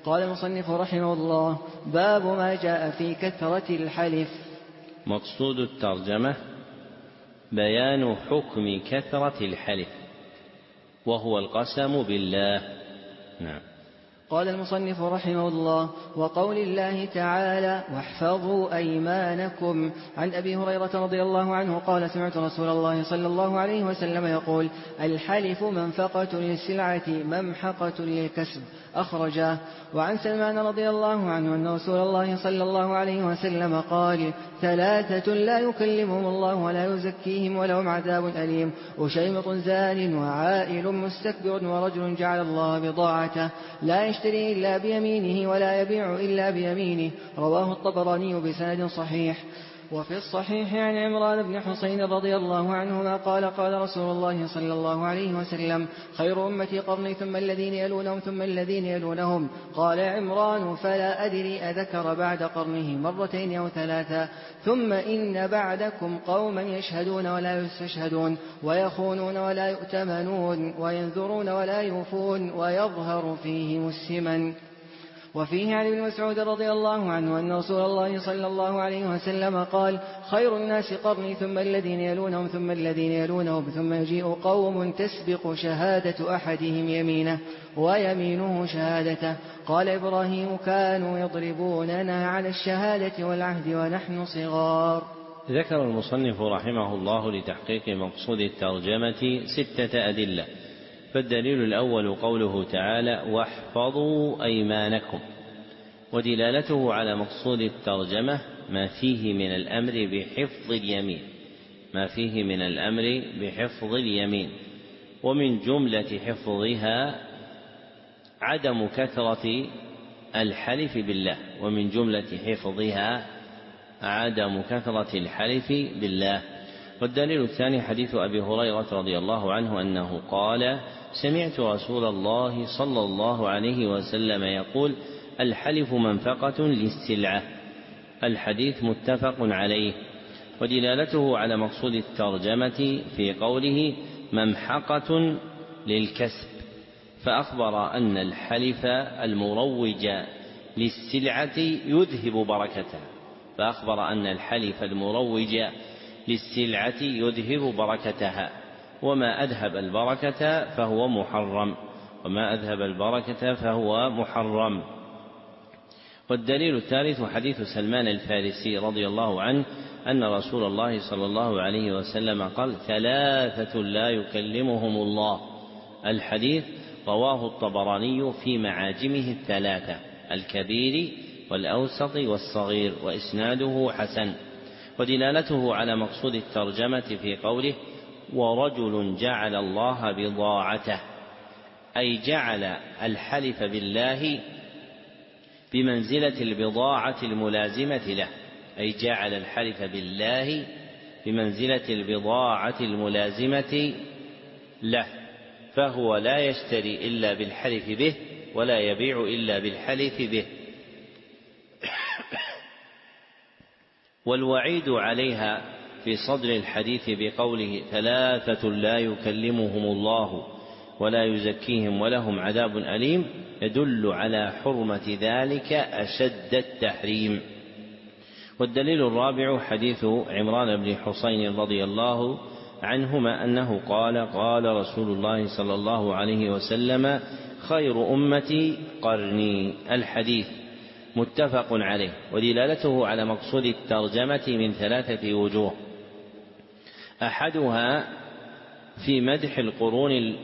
قال المصنف رحمه الله: باب ما جاء في كثرة الحلف. مقصود الترجمة بيان حكم كثرة الحلف، وهو القسم بالله. نعم. قال المصنف رحمه الله: وقول الله تعالى: واحفظوا أيمانكم. عن أبي هريرة رضي الله عنه قال: سمعت رسول الله صلى الله عليه وسلم يقول: الحلف منفقة للسلعة ممحقة للكسب، أخرجاه. وعن سلمان رضي الله عنه أن رسول الله صلى الله عليه وسلم قال: ثلاثة لا يكلمهم الله ولا يزكيهم ولهم عذاب أليم: وشيمط زان وعائل مستكبر ورجل جعل الله بضاعته لا يشتري إلا بيمينه ولا يبيع إلا بيمينه. رواه الطبراني بسند صحيح. وفي الصحيح عن عمران بن حسين رضي الله عنهما قال: قال رسول الله صلى الله عليه وسلم: خير أمتي قرني ثم الذين يلونهم ثم الذين يلونهم. قال عمران: فلا أدري أذكر بعد قرنه مرتين أو ثلاثا. ثم إن بعدكم قوما يشهدون ولا يستشهدون، ويخونون ولا يؤتمنون، وينذرون ولا يوفون، ويظهر فيهم السمن. وفيه عن ابن مسعود رضي الله عنه أن رسول الله صلى الله عليه وسلم قال: خير الناس قرني ثم الذين يلونهم ثم الذين يلونهم، ثم يجيء قوم تسبق شهادة أحدهم يمينه ويمينه شهادته. قال إبراهيم: كانوا يضربوننا على الشهادة والعهد ونحن صغار. ذكر المصنف رحمه الله لتحقيق مقصود الترجمة 6 أدلة. فالدليل الأول قوله تعالى: واحفظوا أيمانكم، ودلالته على مقصود الترجمة ما فيه من الأمر بحفظ اليمين، ما فيه من الأمر بحفظ اليمين. ومن جملة حفظها عدم كثرة الحلف بالله، ومن جملة حفظها عدم كثرة الحلف بالله. والدليل الثاني حديث أبي هريرة رضي الله عنه أنه قال: سمعت رسول الله صلى الله عليه وسلم يقول: الحلف منفقة للسلعة. الحديث متفق عليه. ودلالته على مقصود الترجمة في قوله: ممحقة للكسب، فأخبر أن الحلف المروج للسلعة يذهب بركتها، فأخبر أن الحلف المروج للسلعة يذهب بركتها، وما أذهب البركة فهو محرم، وما أذهب البركة فهو محرم. والدليل الثالث حديث سلمان الفارسي رضي الله عنه أن رسول الله صلى الله عليه وسلم قال: 3 لا يكلمهم الله. الحديث رواه الطبراني في معاجمه 3، الكبير والأوسط والصغير، وإسناده حسن. ودلالته على مقصود الترجمة في قوله: ورجل جعل الله بضاعته، أي جعل الحلف بالله بمنزلة البضاعة الملازمة له، أي جعل الحلف بالله بمنزلة البضاعة الملازمة له، فهو لا يشتري إلا بالحلف به ولا يبيع إلا بالحلف به. والوعيد عليها في صدر الحديث بقوله: 3 لا يكلمهم الله ولا يزكيهم ولهم عذاب أليم، يدل على حرمة ذلك أشد التحريم. والدليل الرابع حديث عمران بن حسين رضي الله عنهما أنه قال: قال رسول الله صلى الله عليه وسلم: خير أمتي قرني. الحديث متفق عليه. ودلالته على مقصود الترجمة من 3 وجوه: أحدها في مدح القرون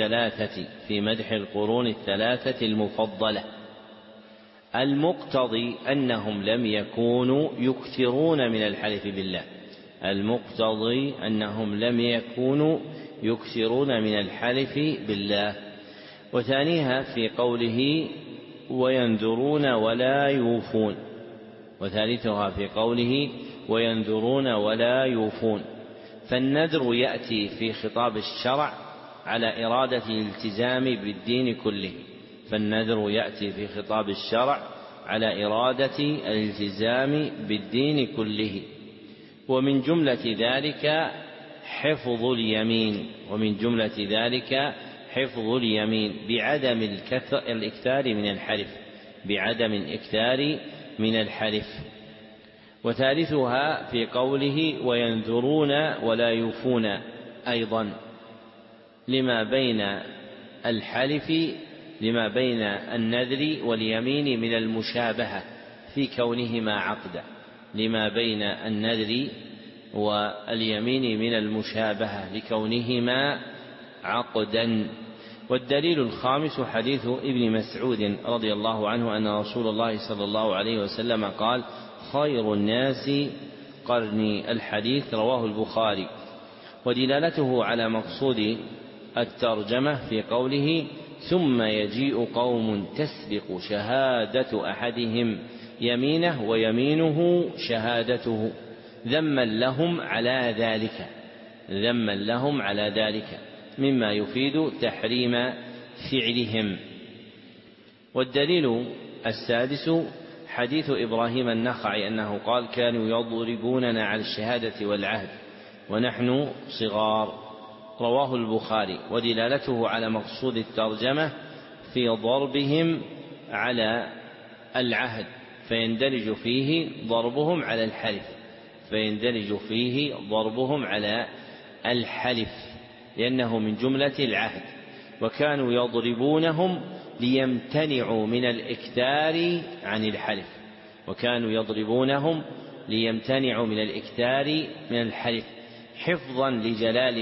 الثلاثة المفضلة، المقتضي أنهم لم يكونوا يكثرون من الحلف بالله، المقتضي أنهم لم يكونوا يكثرون من الحلف بالله. وثانيها في قوله: وينذرون ولا يوفون، وثالثها في قوله: وينذرون ولا يوفون. فالنذر يأتي في خطاب الشرع على إرادة الالتزام بالدين كله، فالنذر يأتي في خطاب الشرع على إرادة الالتزام بالدين كله. ومن جملة ذلك حفظ اليمين، ومن جملة ذلك حفظ اليمين بعدم الإكثار من الحلف، بعدم الإكثار من الحلف. وثالثها في قوله وينذرون ولا يوفون أيضا لما بين النذر واليمين من المشابهة في كونهما عقدا، لما بين النذر واليمين من المشابهة لكونهما عقدا. والدليل الخامس حديث ابن مسعود رضي الله عنه أن رسول الله صلى الله عليه وسلم قال خير الناس قرني، الحديث رواه البخاري. ودلالته على مقصود الترجمة في قوله ثم يجيء قوم تسبق شهادة أحدهم يمينه ويمينه شهادته ذما لهم على ذلك مما يفيد تحريم فعلهم. والدليل السادس حديث إبراهيم النخعي أنه قال كانوا يضربوننا على الشهادة والعهد ونحن صغار، رواه البخاري. ودلالته على مقصود الترجمة في ضربهم على العهد فيندرج فيه ضربهم على الحلف لأنه من جملة العهد. وكانوا يضربونهم ليمتنعوا من الإكثار من الحلف حفظا لجلال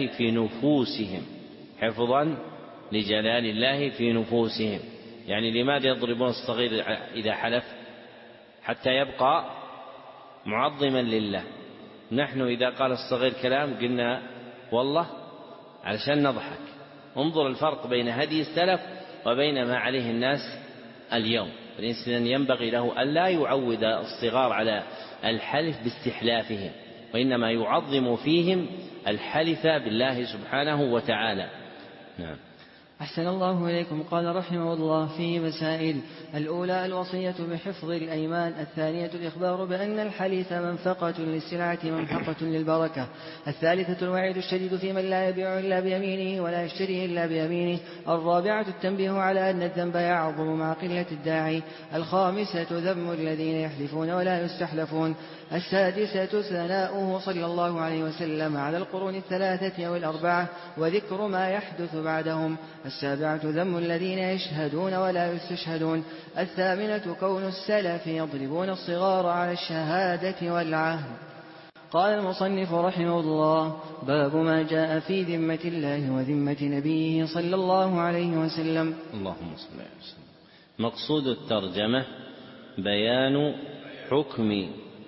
الله في نفوسهم. يعني لماذا يضربون الصغير إذا حلف؟ حتى يبقى معظما لله. نحن إذا قال الصغير كلام قلنا والله علشان نضحك. انظر الفرق بين هدي السلف وبين ما عليه الناس اليوم. الإنسان ينبغي له ألا يعود الصغار على الحلف باستحلافهم، وإنما يعظم فيهم الحلف بالله سبحانه وتعالى. نعم. أحسن الله إليكم. قال رحمه الله فيه مسائل: الأولى الوصية بحفظ الأيمان، الثانية الإخبار بأن الحليف منفقة للسلعة ممحقة للبركة، الثالثة الوعيد الشديد في من لا يبيع إلا بيمينه ولا يشتري إلا بيمينه، الرابعة التنبيه على أن الذنب يعظم مع قلة الداعي، الخامسة ذم الذين يحلفون ولا يستحلفون، السادسة ثناؤه صلى الله عليه وسلم على القرون الثلاثة أو الأربعة وذكر ما يحدث بعدهم، السابعة ذم الذين يشهدون ولا يستشهدون، الثامنة كون السلف يضربون الصغار على الشهادة والعهد. قال المصنف رحمه الله: باب ما جاء في ذمة الله وذمة نبيه صلى الله عليه وسلم. اللهم صل عليه وسلم. مقصود الترجمة بيان حكم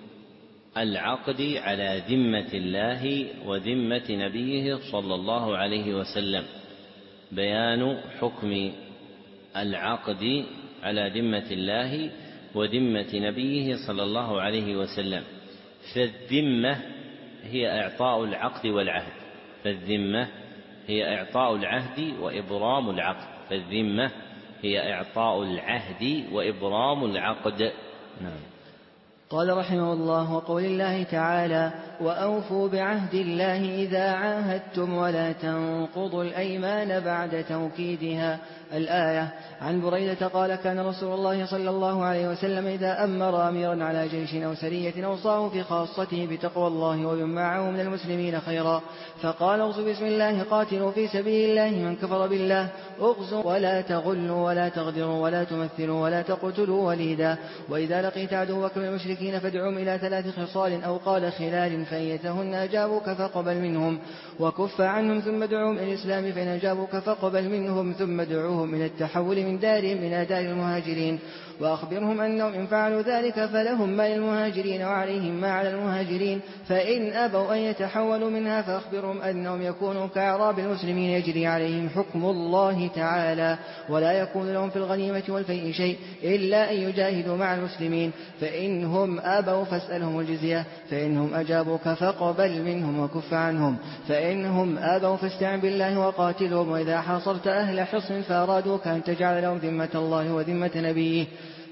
العقد على ذمة الله وذمة نبيه صلى الله عليه وسلم. بيان حكم العقد على ذمة الله وذمة نبيه صلى الله عليه وسلم. فالذمة هي إعطاء العقد والعهد، فالذمة هي إعطاء العهد وإبرام العقد، فالذمة هي إعطاء العهد وإبرام العقد. نعم. قال رحمه الله: وقول الله تعالى: وأوفوا بعهد الله إذا عاهدتم ولا تنقضوا الأيمان بعد توكيدها. الآية. عن بريدة قال: كان رسول الله صلى الله عليه وسلم إذا أمر أميرا على جيش أو سرية أوصاه في خاصته بتقوى الله ومن معه من المسلمين خيرا، فقال: اغزوا بسم الله، قاتلوا في سبيل الله من كفر بالله، اغزوا ولا تغلوا ولا تغدروا ولا تمثلوا ولا تقتلوا وليدا، وإذا لقيت عدوك من المشركين فادعهم إلى 3 خصال أو قال خلال، فأيتهن أجابوك فاقبل منهم وكف عنهم ثم ادعوهم إلى الإسلام، فإن أجابوك فاقبل منهم ثم ادعوهم إلى التحول من دارهم إلى دار المهاجرين، وأخبرهم أنهم إن فعلوا ذلك فلهم ما للمهاجرين وعليهم ما على المهاجرين، فإن أبوا أن يتحولوا منها فأخبرهم أنهم يكونوا كأعراب المسلمين يجري عليهم حكم الله تعالى، ولا يكون لهم في الغنيمة والفيء شيء إلا أن يجاهدوا مع المسلمين، فإنهم أبوا فاسألهم الجزية، فإنهم أجابوك فاقبل منهم وكف عنهم، فإنهم أبوا فاستعن بالله وقاتلهم، وإذا حاصرت أهل حصن فأرادوك أن تجعل لهم ذمة الله وذمة نبيه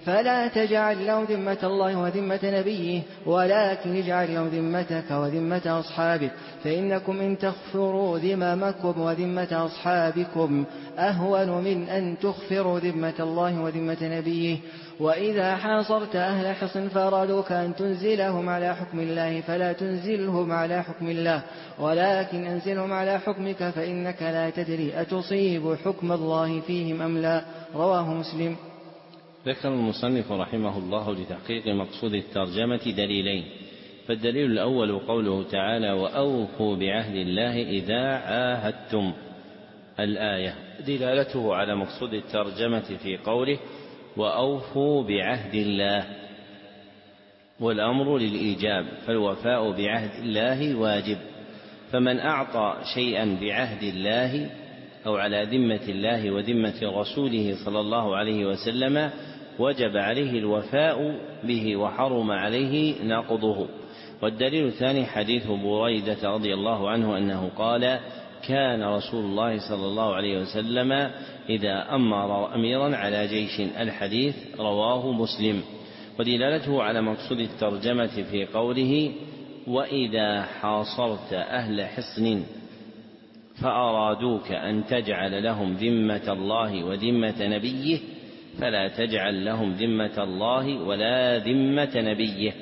فلا تجعل لهم ذمة الله وذمة نبيه، ولكن اجعل لهم ذمتك وذمة أصحابك، فإنكم إن تغفروا ذممكم وذمة أصحابكم أهون من أن تغفروا ذمة الله وذمة نبيه. وإذا حاصرت أهل حصن فأرادوك أن تنزلهم على حكم الله فلا تنزلهم على حكم الله، ولكن أنزلهم على حكمك، فإنك لا تدري أتصيب حكم الله فيهم أم لا. رواه مسلم. ذكر المصنف رحمه الله لتحقيق مقصود الترجمة دليلين. فالدليل الأول قوله تعالى: وأوفوا بعهد الله إذا عاهدتم، الآية دلالته على مقصود الترجمة في قوله: وأوفوا بعهد الله، والأمر للإيجاب، فالوفاء بعهد الله واجب، فمن أعطى شيئا بعهد الله أو على ذمة الله وذمة رسوله صلى الله عليه وسلم وجب عليه الوفاء به وحرم عليه نقضه. والدليل الثاني حديث بريدة رضي الله عنه أنه قال: كان رسول الله صلى الله عليه وسلم إذا أمر أميرا على جيش، الحديث رواه مسلم. ودلالته على مقصود الترجمة في قوله: وإذا حاصرت أهل حصن فأرادوك أن تجعل لهم ذمة الله وذمة نبيه فلا تجعل لهم ذمة الله ولا ذمة نبيه.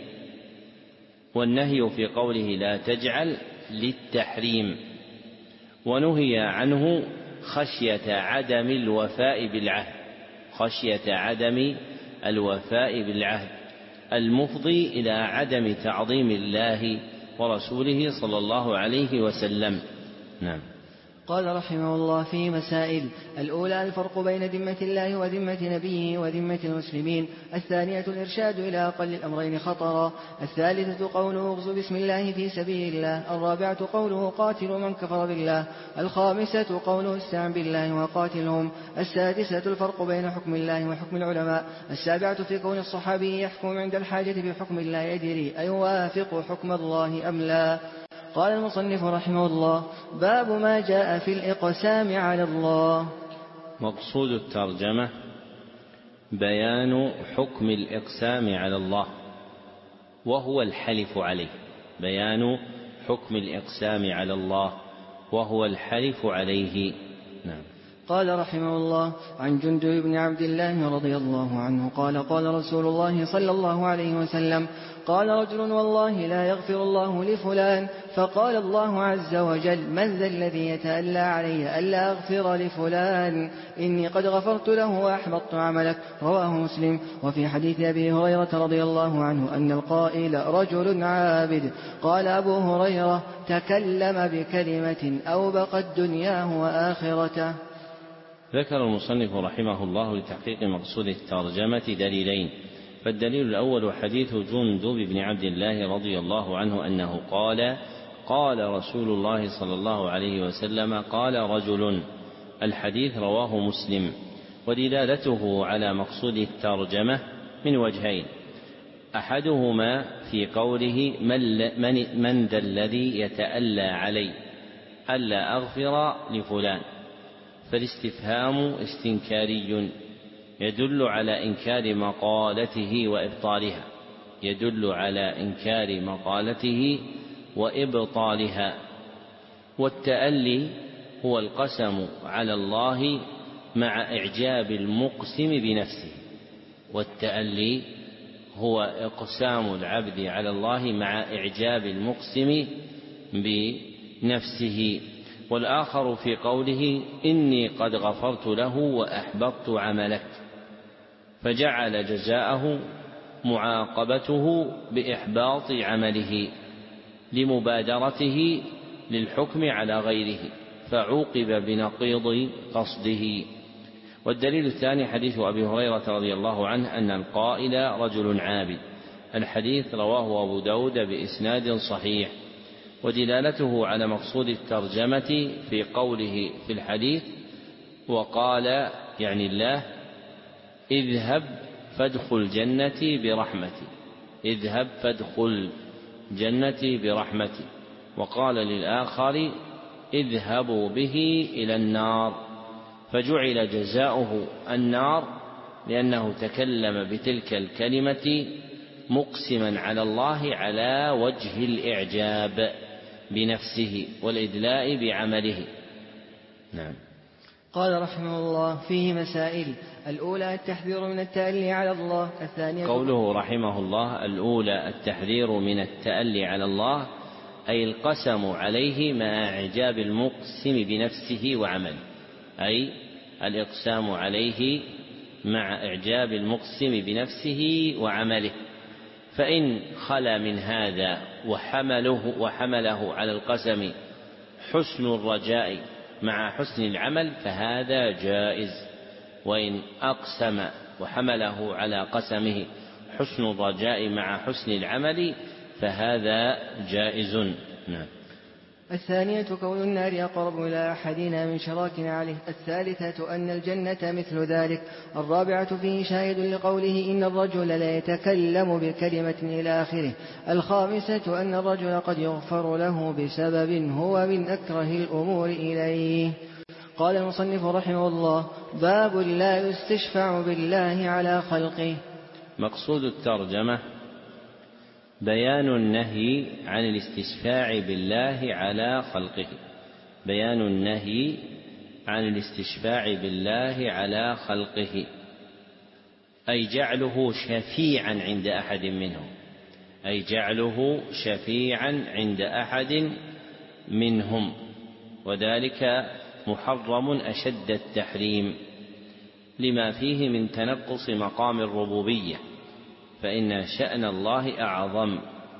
والنهي في قوله لا تجعل للتحريم، ونهي عنه خشية عدم الوفاء بالعهد، خشية عدم الوفاء بالعهد المفضي إلى عدم تعظيم الله ورسوله صلى الله عليه وسلم. نعم. قال رحمه الله: في مسائل: الأولى الفرق بين ذمة الله وذمة نبيه وذمة المسلمين، الثانية الإرشاد إلى أقل الأمرين خطرا، الثالثة قوله اغزوا بسم الله في سبيل الله، الرابعة قوله قاتلوا من كفر بالله، الخامسة قوله استعن بالله وقاتلهم، السادسة الفرق بين حكم الله وحكم العلماء، السابعة في كون الصحابي يحكم عند الحاجة بحكم الله يدري أيوافق حكم الله أم لا. قال المصنف رحمه الله: باب ما جاء في الإقسام على الله. مقصود الترجمة بيان حكم الإقسام على الله وهو الحلف عليه، بيان حكم الإقسام على الله وهو الحلف عليه. نعم. قال رحمه الله: عن جندب بن عبد الله رضي الله عنه قال: قال رسول الله صلى الله عليه وسلم: قال رجل: والله لا يغفر الله لفلان. فقال الله عز وجل: من ذا الذي يتألى علي ألا أغفر لفلان؟ إني قد غفرت له وأحبطت عملك. رواه مسلم. وفي حديث أبي هريرة رضي الله عنه أن القائل رجل عابد. قال أبو هريرة: تكلم بكلمة أوبقت دنياه وآخرته. ذكر المصنف رحمه الله لتحقيق مقصود الترجمة دليلين. فالدليل الأول حديث جندب بن عبد الله رضي الله عنه أنه قال: قال رسول الله صلى الله عليه وسلم: قال رجل، الحديث رواه مسلم. ودلالته على مقصود الترجمة من وجهين: أحدهما في قوله: من ذا الذي يتألى علي ألا أغفر لفلان، فالاستفهام استنكاري يدل على إنكار مقالته وإبطالها، يدل على إنكار مقالته وإبطالها. والتألي هو القسم على الله مع إعجاب المقسم بنفسه، والتألي هو إقسام العبد على الله مع إعجاب المقسم بنفسه. والآخر في قوله: إني قد غفرت له وأحبطت عملك، فجعل جزاءه معاقبته بإحباط عمله لمبادرته للحكم على غيره، فعوقب بنقيض قصده. والدليل الثاني حديث أبي هريرة رضي الله عنه أن القائل رجل عابد، الحديث رواه أبو داود بإسناد صحيح. ودلالته على مقصود الترجمة في قوله في الحديث: وقال يعني الله: اذهب فادخل جنتي برحمتي، اذهب فادخل جنتي برحمتي. وقال للآخر: اذهبوا به إلى النار، فجعل جزاؤه النار لأنه تكلم بتلك الكلمة مقسما على الله على وجه الإعجاب بنفسه والإدلاء بعمله. نعم. قال رحمه الله: فيه مسائل. الأولى التحذير من التألي على الله. الثانية قوله رحمه الله: الأولى التحذير من التألي على الله، أي القسم عليه مع إعجاب المقسم بنفسه وعمله، أي الإقسام عليه مع إعجاب المقسم بنفسه وعمله. فإن خلا من هذا وحمله على القسم حسن الرجاء مع حسن العمل فهذا جائز، وإن أقسم وحمله على قسمه حسن الرجاء مع حسن العمل فهذا جائز. نعم. الثانية كون النار أقرب إلى أحدنا من شراكنا عليه. الثالثة أن الجنة مثل ذلك. الرابعة فيه شاهد لقوله: إن الرجل لا يتكلم بكلمة إلى آخره. الخامسة أن الرجل قد يغفر له بسبب هو من أكره الأمور إليه. قال المصنف رحمه الله: باب لا يستشفع بالله على خلقه. مقصود الترجمة بيان النهي عن الاستشفاع بالله على خلقه، بيان النهي عن الاستشفاع بالله على خلقه، أي جعله شفيعا عند أحد منهم، أي جعله شفيعا عند أحد منهم، وذلك محرم أشد التحريم لما فيه من تنقص مقام الربوبية، فإن شأن الله أعظم.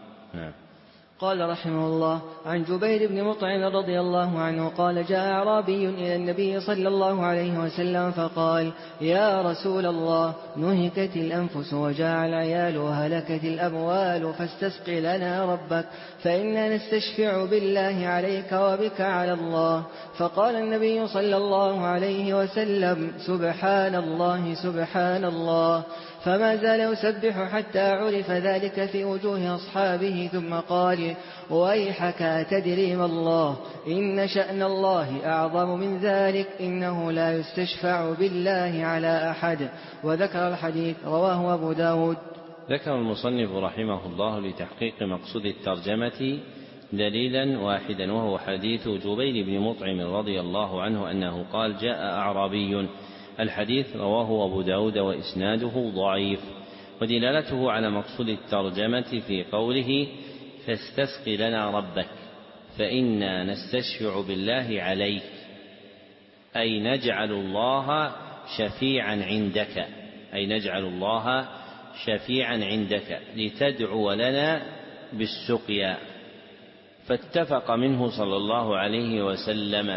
قال رحمه الله: عن جبير بن مطعم رضي الله عنه قال: جاء أعرابي إلى النبي صلى الله عليه وسلم فقال: يا رسول الله، نهكت الأنفس وجاع العيال وهلكت الأموال، فاستسق لنا ربك فإنا نستشفع بالله عليك وبك على الله. فقال النبي صلى الله عليه وسلم: سبحان الله سبحان الله. فما زال يسبح حتى عرف ذلك في وجوه أصحابه، ثم قال: ويحك تدري ما الله، إن شأن الله أعظم من ذلك، إنه لا يستشفع بالله على أحد. وذكر الحديث. رواه أبو داود. ذكر المصنف رحمه الله لتحقيق مقصود الترجمة دليلا واحدا، وهو حديث جبير بن مطعم رضي الله عنه أنه قال: جاء أعرابي. الحديث رواه أبو داود وإسناده ضعيف، ودلالته على مقصود الترجمة في قوله: فاستسق لنا ربك فإنا نستشفع بالله عليك، أي نجعل الله شفيعا عندك، أي نجعل الله شفيعا عندك لتدعو لنا بالسقيا. فاتفق منه صلى الله عليه وسلم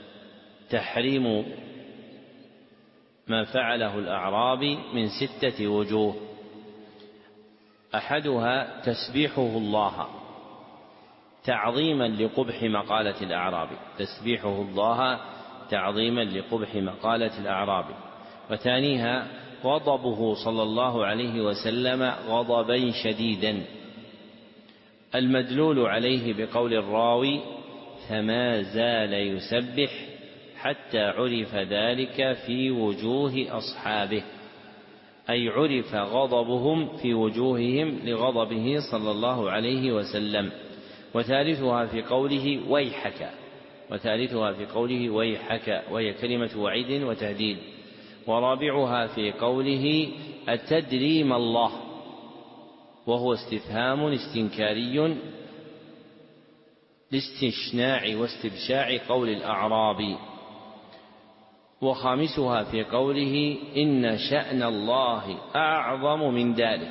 تحريم ما فعله الأعرابي من 6 وجوه: أحدها تسبيحه الله تعظيما لقبح مقالة الأعرابي، تسبيحه الله تعظيما لقبح مقالة الأعرابي. وثانيها غضبه صلى الله عليه وسلم غضبا شديدا، المدلول عليه بقول الراوي: فما زال يسبح حتى عرف ذلك في وجوه أصحابه، أي عرف غضبهم في وجوههم لغضبه صلى الله عليه وسلم. وثالثها في قوله: ويحك، وثالثها في قوله: ويحك، وهي كلمة وعيد وتهديد. ورابعها في قوله: أتدري ما الله، وهو استفهام استنكاري لاستشناع واستبشاع قول الأعرابي. وخامسها في قوله: إن شأن الله أعظم من ذلك،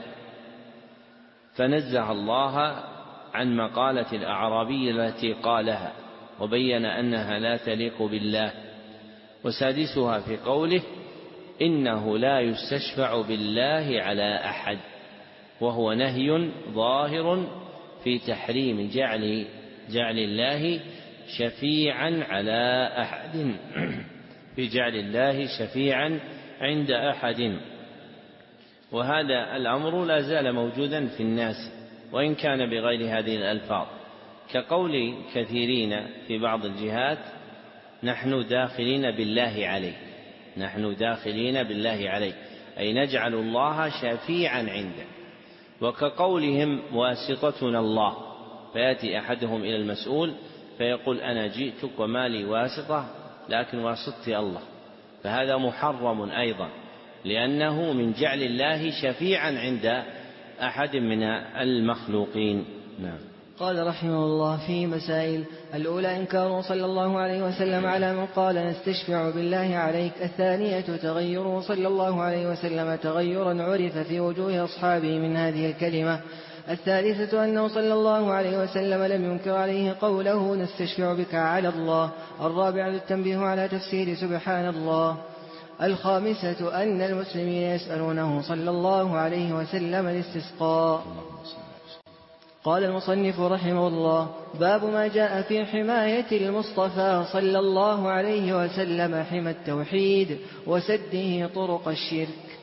فنزه الله عن مقالة الأعرابي التي قالها وبين أنها لا تليق بالله. وسادسها في قوله: إنه لا يستشفع بالله على أحد، وهو نهي ظاهر في تحريم جعل الله شفيعا على أحد، في جعل الله شفيعا عند أحد. وهذا الأمر لا زال موجودا في الناس وإن كان بغير هذه الألفاظ، كقول كثيرين في بعض الجهات: نحن داخلين بالله عليك، نحن داخلين بالله عليك، أي نجعل الله شفيعا عنده. وكقولهم واسطتنا الله، فيأتي أحدهم إلى المسؤول فيقول أنا جئتك وما لي واسطة لكن واسطتي الله، فهذا محرم أيضا، لأنه من جعل الله شفيعا عند أحد من المخلوقين. نعم. قال رحمه الله في مسائل: الأولى إنكاره صلى الله عليه وسلم على من قال نستشفع بالله عليك. الثانية تغيره صلى الله عليه وسلم تغيرا عرف في وجوه أصحابه من هذه الكلمة. الثالثة أنه صلى الله عليه وسلم لم ينكر عليه قوله نستشفع بك على الله. الرابعة التنبيه على تفسير سبحان الله. الخامسة أن المسلمين يسألونه صلى الله عليه وسلم الاستسقاء. قال المصنف رحمه الله: باب ما جاء في حماية المصطفى صلى الله عليه وسلم حمى التوحيد وسده طرق الشرك.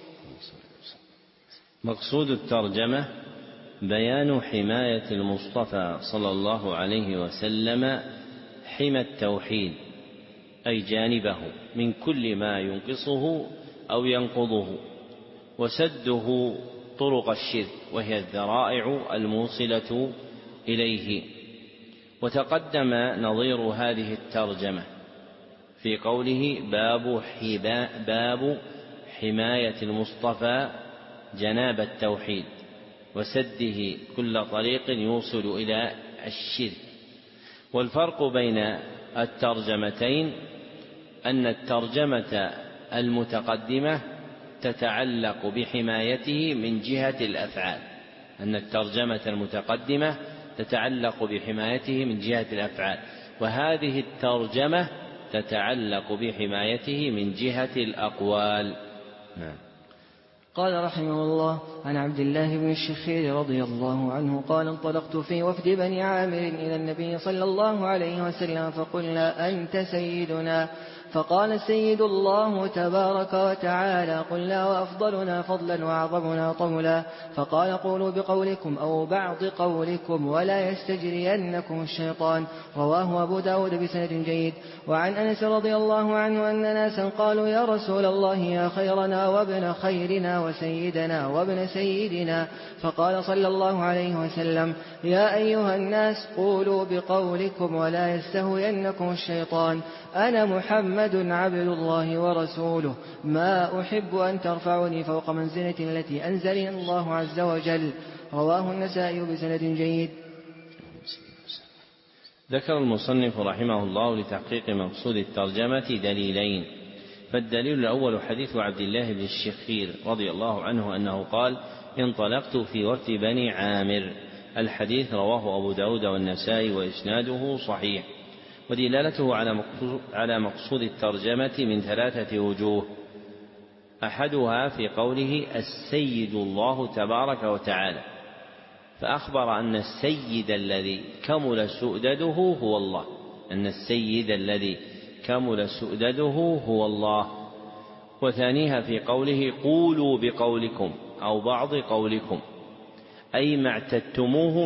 مقصود الترجمة بيان حماية المصطفى صلى الله عليه وسلم حمى التوحيد، أي جانبه من كل ما ينقصه أو ينقضه، وسده طرق الشرك وهي الذرائع الموصلة إليه. وتقدم نظير هذه الترجمة في قوله باب حماية المصطفى جناب التوحيد وسده كل طريق يوصل إلى الشرك. والفرق بين الترجمتين أن الترجمة المتقدمة تتعلق بحمايته من جهة الأفعال، وهذه الترجمة تتعلق بحمايته من جهة الأقوال. قال رحمه الله: عن عبد الله بن الشخير رضي الله عنه قال: انطلقت في وفد بني عامر إلى النبي صلى الله عليه وسلم فقلنا أنت سيدنا، فقال السيد الله تبارك وتعالى. قلنا وأفضلنا فضلا وأعظمنا طولا، فقال قولوا بقولكم أو بعض قولكم ولا يستجرينكم الشيطان. رواه أبو داود بسند جيد. وعن أنس رضي الله عنه أن ناسا قالوا يا رسول الله يا خيرنا وابن خيرنا وسيدنا وابن سيدنا، فقال صلى الله عليه وسلم: يا أيها الناس قولوا بقولكم ولا يستهوينكم الشيطان، أنا محمد عبد الله ورسوله، ما أحب أن ترفعني فوق منزلة التي أنزلني الله عز وجل. رواه النسائي بسند جيد. ذكر المصنف رحمه الله لتحقيق مقصود الترجمة دليلين. فالدليل الأول حديث عبد الله بن الشخير رضي الله عنه أنه قال: انطلقت في وفد بني عامر. الحديث رواه أبو داود والنسائي وإسناده صحيح. ودلالته على مقصود الترجمة من 3 وجوه. أحدها في قوله السيد الله تبارك وتعالى، فأخبر أن السيد الذي كمل سؤدده هو الله. وثانيها في قوله قولوا بقولكم أو بعض قولكم، أي ما اعتدتموه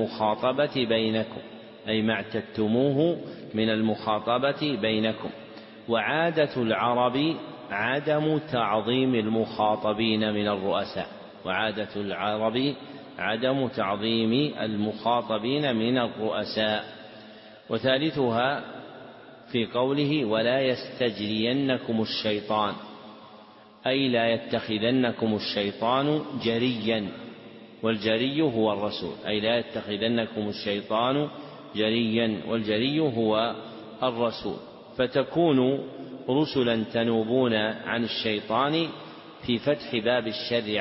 من المخاطبة بينكم. وعادة العرب عدم تعظيم المخاطبين من الرؤساء. وثالثها في قوله ولا يستجرينكم الشيطان، أي لا يتخذنكم الشيطان جريا، والجري هو الرسول، والجري هو الرسول. فتكون رسلا تنوبون عن الشيطان في فتح باب الشر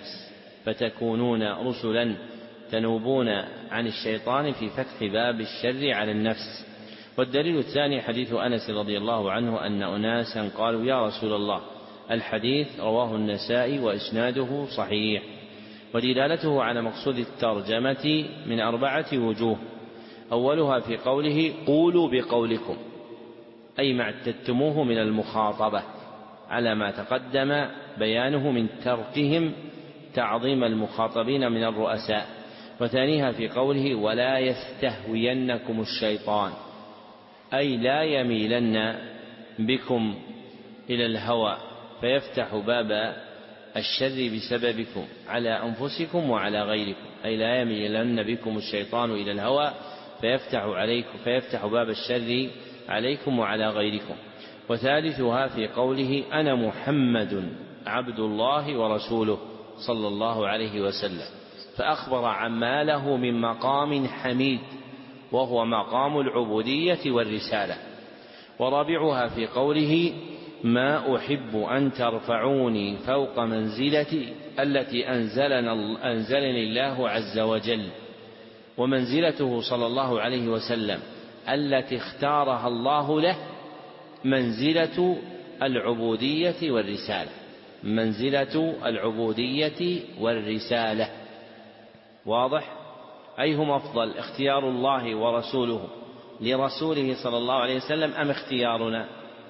على النفس. والدليل الثاني حديث أنس رضي الله عنه أن أناسا قالوا يا رسول الله. الحديث رواه النسائي وإسناده صحيح. ودلالته على مقصود الترجمة من 4 وجوه. أولها في قوله قولوا بقولكم، أي ما اعتدتموه من المخاطبة، على ما تقدم بيانه من تركهم تعظيم المخاطبين من الرؤساء. وثانيها في قوله ولا يستهوينكم الشيطان، أي لا يميلن بكم إلى الهوى فيفتح باب الشر بسببكم على أنفسكم وعلى غيركم، أي لا يميلن بكم الشيطان إلى الهوى فيفتح باب الشر عليكم وعلى غيركم. وثالثها في قوله أنا محمد عبد الله ورسوله صلى الله عليه وسلم، فأخبر عما له من مقام حميد وهو مقام العبودية والرسالة. ورابعها في قوله ما أحب أن ترفعوني فوق منزلتي التي أنزلني الله عز وجل. ومنزلته صلى الله عليه وسلم التي اختارها الله له منزلة العبودية والرسالة، منزلة العبودية والرسالة. واضح؟ أي هم أفضل، اختيار الله ورسوله لرسوله صلى الله عليه وسلم أم اختيارنا؟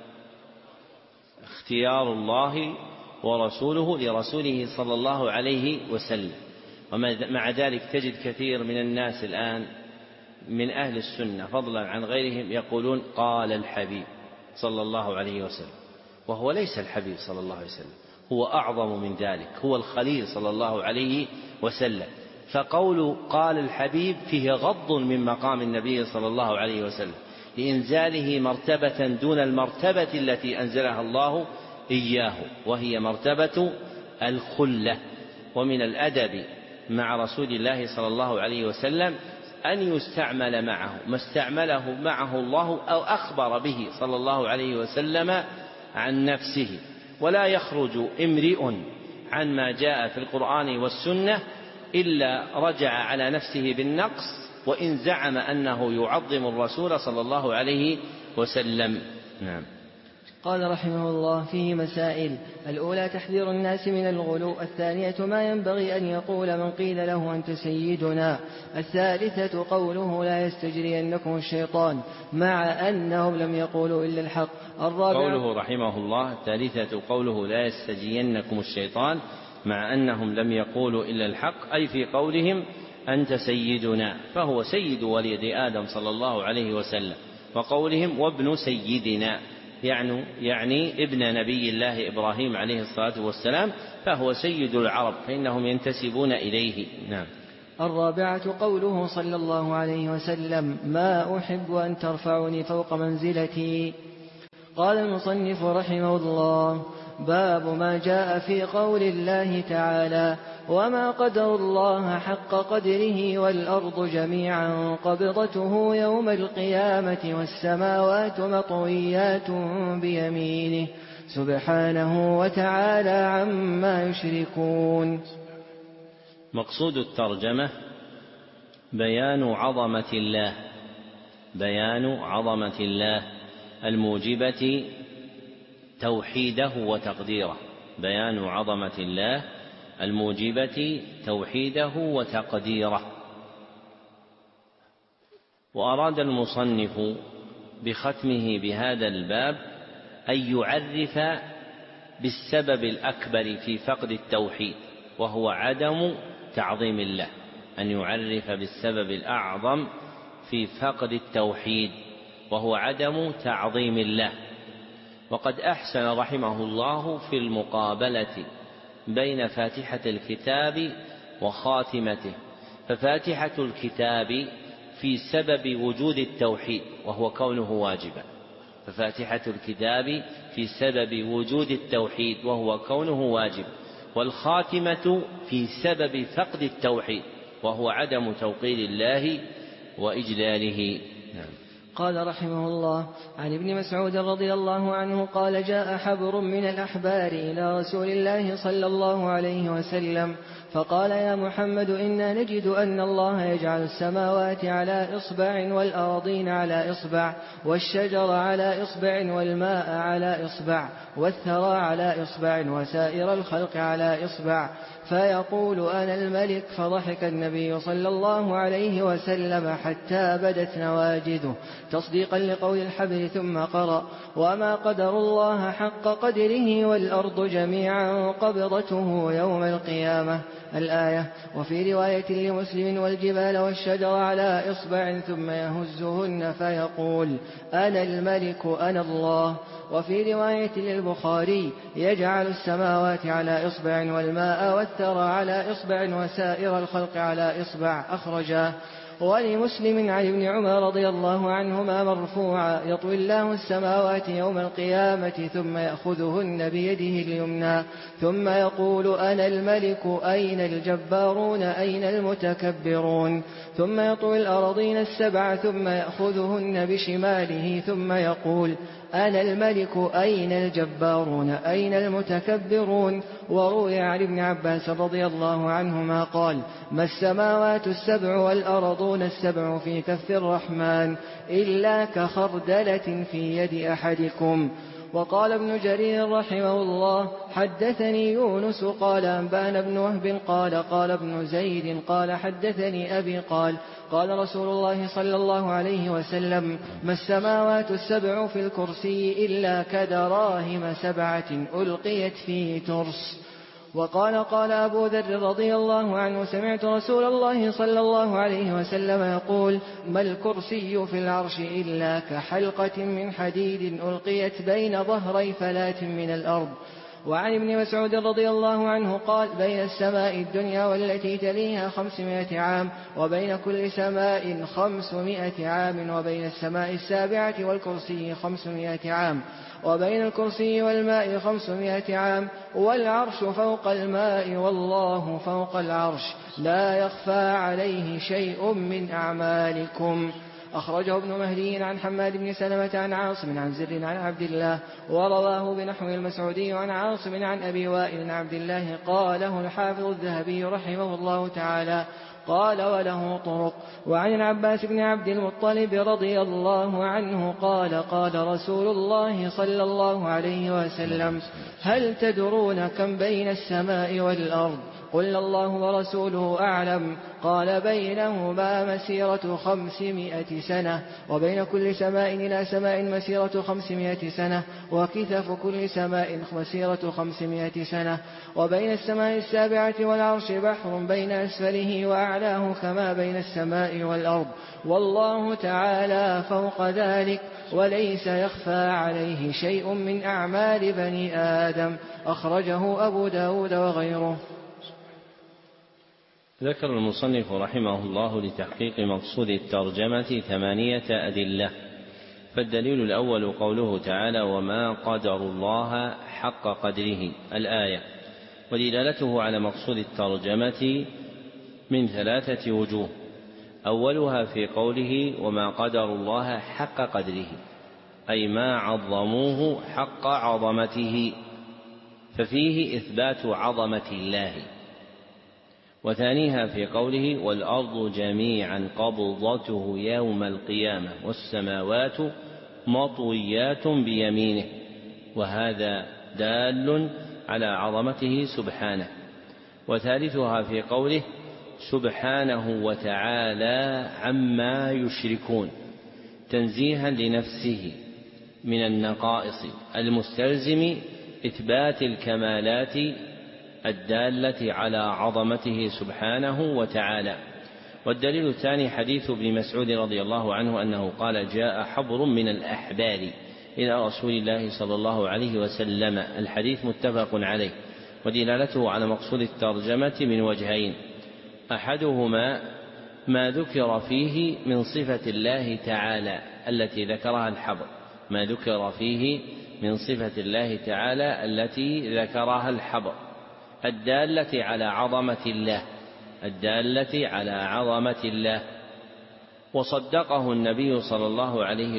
اختيار الله ورسوله لرسوله صلى الله عليه وسلم. ومع ذلك تجد كثير من الناس الآن من أهل السنة فضلا عن غيرهم يقولون قال الحبيب صلى الله عليه وسلم، وهو ليس الحبيب صلى الله عليه وسلم، هو أعظم من ذلك، هو الخليل صلى الله عليه وسلم. فقول قال الحبيب فيه غض من مقام النبي صلى الله عليه وسلم لإنزاله مرتبة دون المرتبة التي أنزلها الله إياه، وهي مرتبة الخلة. ومن الأدب مع رسول الله صلى الله عليه وسلم أن يستعمل معه ما استعمله معه الله أو أخبر به صلى الله عليه وسلم عن نفسه، ولا يخرج امرئ عن ما جاء في القرآن والسنة إلا رجع على نفسه بالنقص وإن زعم أنه يعظم الرسول صلى الله عليه وسلم. نعم. قال رحمه الله فيه مسائل: الأولى تحذير الناس من الغلو، الثانية ما ينبغي أن يقول من قيل له أنت سيدنا، الثالثة قوله لا يستجرينكم الشيطان مع أنهم لم يقولوا إلا الحق، قوله رحمه الله الثالثة قوله لا يستجرينكم الشيطان مع أنهم لم يقولوا إلا الحق، أي في قولهم أنت سيدنا، فهو سيد ولد آدم صلى الله عليه وسلم، وقولهم وابن سيدنا يعني ابن نبي الله إبراهيم عليه الصلاة والسلام، فهو سيد العرب فإنهم ينتسبون إليه. نعم. الرابعة قوله صلى الله عليه وسلم ما أحب أن ترفعني فوق منزلتي. قال المصنف رحمه الله: باب ما جاء في قول الله تعالى وما قدر الله حق قدره والأرض جميعا قبضته يوم القيامة والسماوات مطويات بيمينه سبحانه وتعالى عما يشركون. مقصود الترجمة بيان عظمة الله الموجبة توحيده وتقديره، بيان عظمة الله الموجبة توحيده وتقديره. وأراد المصنف بختمه بهذا الباب أن يعرف بالسبب الأكبر في فقد التوحيد وهو عدم تعظيم الله، أن يعرف بالسبب الأعظم في فقد التوحيد وهو عدم تعظيم الله. وقد أحسن رحمه الله في المقابلة بين فاتحة الكتاب وخاتمته، ففاتحة الكتاب في سبب وجود التوحيد وهو كونه واجبا، ففاتحة الكتاب في سبب وجود التوحيد وهو كونه واجب، والخاتمة في سبب فقد التوحيد وهو عدم توقير الله وإجلاله. نعم. قال رحمه الله عن ابن مسعود رضي الله عنه قال جاء حبر من الأحبار إلى رسول الله صلى الله عليه وسلم فقال يا محمد إنا نجد أن الله يجعل السماوات على إصبع والأراضين على إصبع والشجر على إصبع والماء على إصبع والثرى على إصبع وسائر الخلق على إصبع فيقول أنا الملك. فضحك النبي صلى الله عليه وسلم حتى بدت نواجذه تصديقا لقول الحبر ثم قرأ وما قدر الله حق قدره والأرض جميعا قبضته يوم القيامة الآية. وفي رواية لمسلم: والجبال والشجر على إصبع ثم يهزهن فيقول: أنا الملك أنا الله. وفي رواية للبخاري: يجعل السماوات على إصبع والماء والثرى على إصبع وسائر الخلق على إصبع. أخرجاه. ولمسلم عن ابن عمر رضي الله عنهما مرفوعا: يطوي الله السماوات يوم القيامة ثم يأخذهن بيده اليمنى ثم يقول: أنا الملك أين الجبارون أين المتكبرون. ثم يطوي الأرضين السبع ثم يأخذهن بشماله ثم يقول: أنا الملك أين الجبارون أين المتكبرون. وروي عن ابن عباس رضي الله عنهما قال: ما السماوات السبع والأرضون السبع في كف الرحمن إلا كخردلة في يد أحدكم. وقال ابن جرير رحمه الله: حدثني يونس قال أنبأنا بن وهب قال ابن زيد قال حدثني أبي قال رسول الله صلى الله عليه وسلم: ما السماوات السبع في الكرسي إلا كدراهم سبعة ألقيت في ترس. وقال أبو ذر رضي الله عنه: سمعت رسول الله صلى الله عليه وسلم يقول: ما الكرسي في العرش إلا كحلقة من حديد ألقيت بين ظهري فلاة من الأرض. وعن ابن مسعود رضي الله عنه قال: بين السماء الدنيا والتي تليها 500 عام، وبين كل سماء 500 عام، وبين السماء السابعة والكرسي 500 عام، وبين الكرسي والماء 500 عام، والعرش فوق الماء والله فوق العرش، لا يخفى عليه شيء من أعمالكم. أخرجه ابن مهدي عن حماد بن سلمة عن عاصم عن زر عن عبد الله، ورواه بنحو المسعودي عن عاصم عن أبي وائل عن عبد الله. قاله الحافظ الذهبي رحمه الله تعالى. قال: وله طرق. وعن العباس بن عبد المطلب رضي الله عنه قال رسول الله صلى الله عليه وسلم: هل تدرون كم بين السماء والأرض؟ قلنا: الله ورسوله أعلم. قال: بينهما مسيرة 500 سنة، وبين كل سماء إلى سماء مسيرة 500 سنة، وكثف كل سماء مسيرة 500 سنة، وبين السماء السابعة والعرش بحر بين أسفله وأعلاه كما بين السماء والأرض، والله تعالى فوق ذلك، وليس يخفى عليه شيء من أعمال بني آدم. أخرجه أبو داود وغيره. ذكر المصنف رحمه الله لتحقيق مقصود الترجمة 8 أدلة. فالدليل الأول قوله تعالى: وما قدر الله حق قدره، الآية. ودلالته على مقصود الترجمة من 3 وجوه: أولها في قوله: وما قدر الله حق قدره، أي ما عظموه حق عظمته، ففيه إثبات عظمة الله. وثانيها في قوله: والأرض جميعا قبضته يوم القيامة والسماوات مطويات بيمينه، وهذا دال على عظمته سبحانه. وثالثها في قوله: سبحانه وتعالى عما يشركون، تنزيها لنفسه من النقائص المستلزم إثبات الكمالات الدالة على عظمته سبحانه وتعالى. والدليل الثاني حديث ابن مسعود رضي الله عنه أنه قال: جاء حبر من الأحبار إلى رسول الله صلى الله عليه وسلم. الحديث متفق عليه. ودلالته على مقصود الترجمة من وجهين: أحدهما ما ذكر فيه من صفة الله تعالى التي ذكرها الحبر، ما ذكر فيه من صفة الله تعالى التي ذكرها الحبر الدالة على عظمة الله، وصدقه النبي صلى الله عليه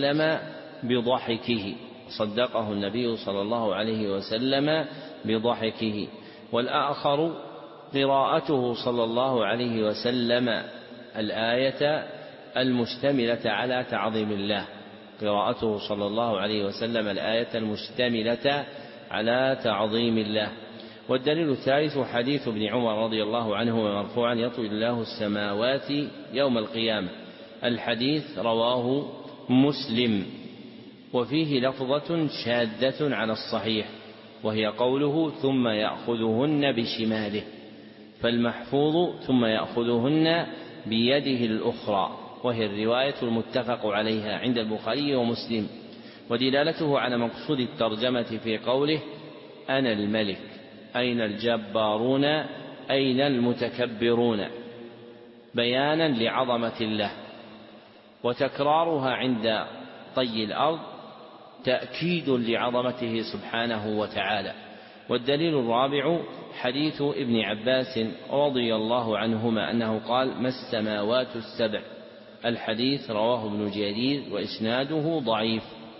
وسلم بضحكه. والآخر قراءته صلى الله عليه وسلم الآية المشتملة على تعظيم الله. والدليل الثالث حديث ابن عمر رضي الله عنه مرفوعا: يطوي الله السماوات يوم القيامة. الحديث رواه مسلم، وفيه لفظة شاذة على الصحيح، وهي قوله: ثم يأخذهن بشماله. فالمحفوظ ثم يأخذهن بيده الأخرى، وهي الرواية المتفق عليها عند البخاري ومسلم. ودلالته على مقصود الترجمة في قوله أنا الملك، أين الجبارون أين المتكبرون، بيانا لعظمة الله. وتكرارها عند طي الأرض تأكيد لعظمته سبحانه وتعالى. والدليل الرابع حديث ابن عباس رضي الله عنهما أنه قال ما السماوات السبع. الحديث رواه ابن جرير وإسناده ضعيف.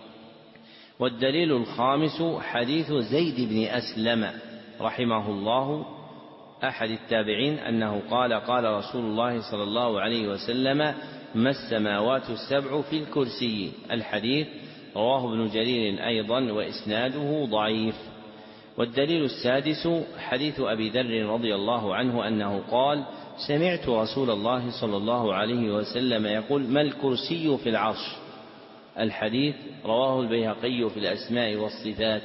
والدليل الخامس حديث زيد بن أسلم رحمه الله أحد التابعين أنه قال قال رسول الله صلى الله عليه وسلم ما السماوات السبع في الكرسي. الحديث رواه ابن جرير أيضا وإسناده ضعيف. والدليل السادس حديث أبي ذر رضي الله عنه أنه قال سمعت رسول الله صلى الله عليه وسلم يقول ما الكرسي في العرش. الحديث رواه البيهقي في الأسماء والصفات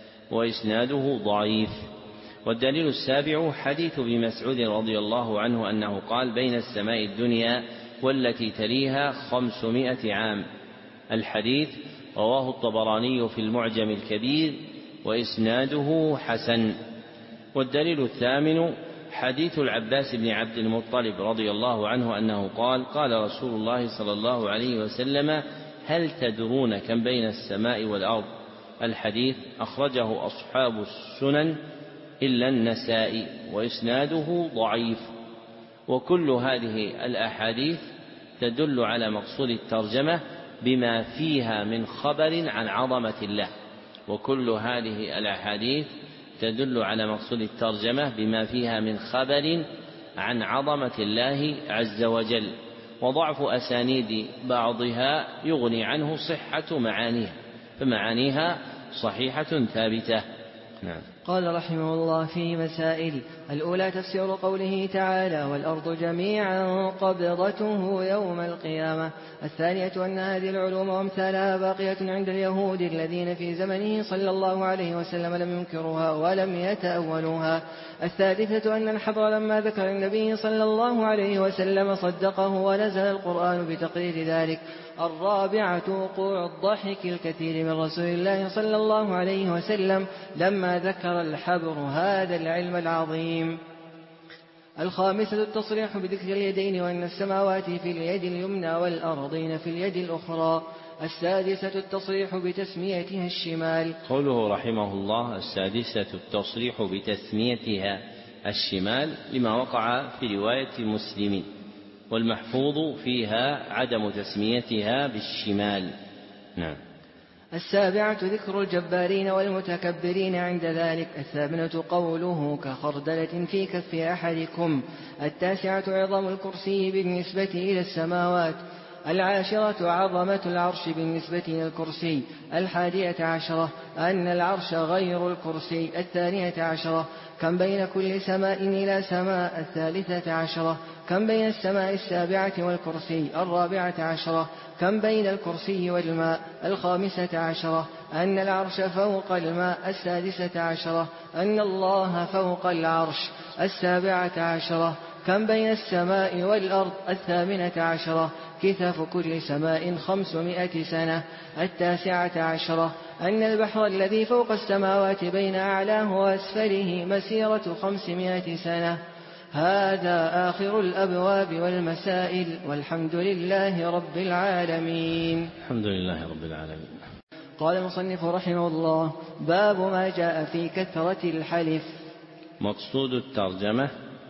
وإسناده ضعيف. والدليل السابع حديث ابن مسعود رضي الله عنه أنه قال بين السماء الدنيا والتي تليها 500 عام. الحديث رواه الطبراني في المعجم الكبير وإسناده حسن. والدليل الثامن حديث العباس بن عبد المطلب رضي الله عنه أنه قال قال رسول الله صلى الله عليه وسلم هل تدرون كم بين السماء والأرض. الحديث أخرجه أصحاب السنن إلا النسائي وإسناده ضعيف. وكل هذه الأحاديث تدل على مقصود الترجمة بما فيها من خبر عن عظمة الله. وكل هذه الأحاديث تدل على مقصود الترجمة بما فيها من خبر عن عظمة الله عز وجل. وضعف أسانيد بعضها يغني عنه صحة معانيها، فمعانيها صحيحة ثابتة. نعم. قال رحمه الله في مسائل: الأولى تفسير قوله تعالى والأرض جميعا قبضته يوم القيامة. الثانية أن هذه العلوم وامثالها باقية عند اليهود الذين في زمنه صلى الله عليه وسلم لم ينكروها ولم يتأولوها. الثالثة أن الحبر لما ذكر النبي صلى الله عليه وسلم صدقه ونزل القرآن بتقرير ذلك. الرابعة وقوع الضحك الكثير من رسول الله صلى الله عليه وسلم لما ذكر الحبر هذا العلم العظيم. الخامسة التصريح بذكر اليدين وأن السماوات في اليد اليمنى والأرضين في اليد الأخرى. السادسة التصريح بتسميتها الشمال. قوله رحمه الله السادسة التصريح بتسميتها الشمال لما وقع في رواية مسلم، والمحفوظ فيها عدم تسميتها بالشمال. نعم. السابعة ذكر الجبارين والمتكبرين عند ذلك. الثامنة قوله كخردلة في كف أحدكم. التاسعة عظم الكرسي بالنسبة إلى السماوات. العاشرة عظمة العرش بالنسبة إلى الكرسي. 11 أن العرش غير الكرسي. 12 كم بين كل سماء إلى سماء. 13 كم بين السماء السابعة والكرسي. 14 كم بين الكرسي والماء. 15 أن العرش فوق الماء. 16 أن الله فوق العرش. 17 كم بين السماء والأرض. 18 كثف كل سماء 500 سنة. 19 أن البحر الذي فوق السماوات بين أعلاه وأسفله مسيرة 500 سنة. هذا آخر الأبواب والمسائل، والحمد لله رب العالمين. الحمد لله رب العالمين. قال المصنف رحمه الله: باب ما جاء في كثرة الحلف. مقصود الترجمة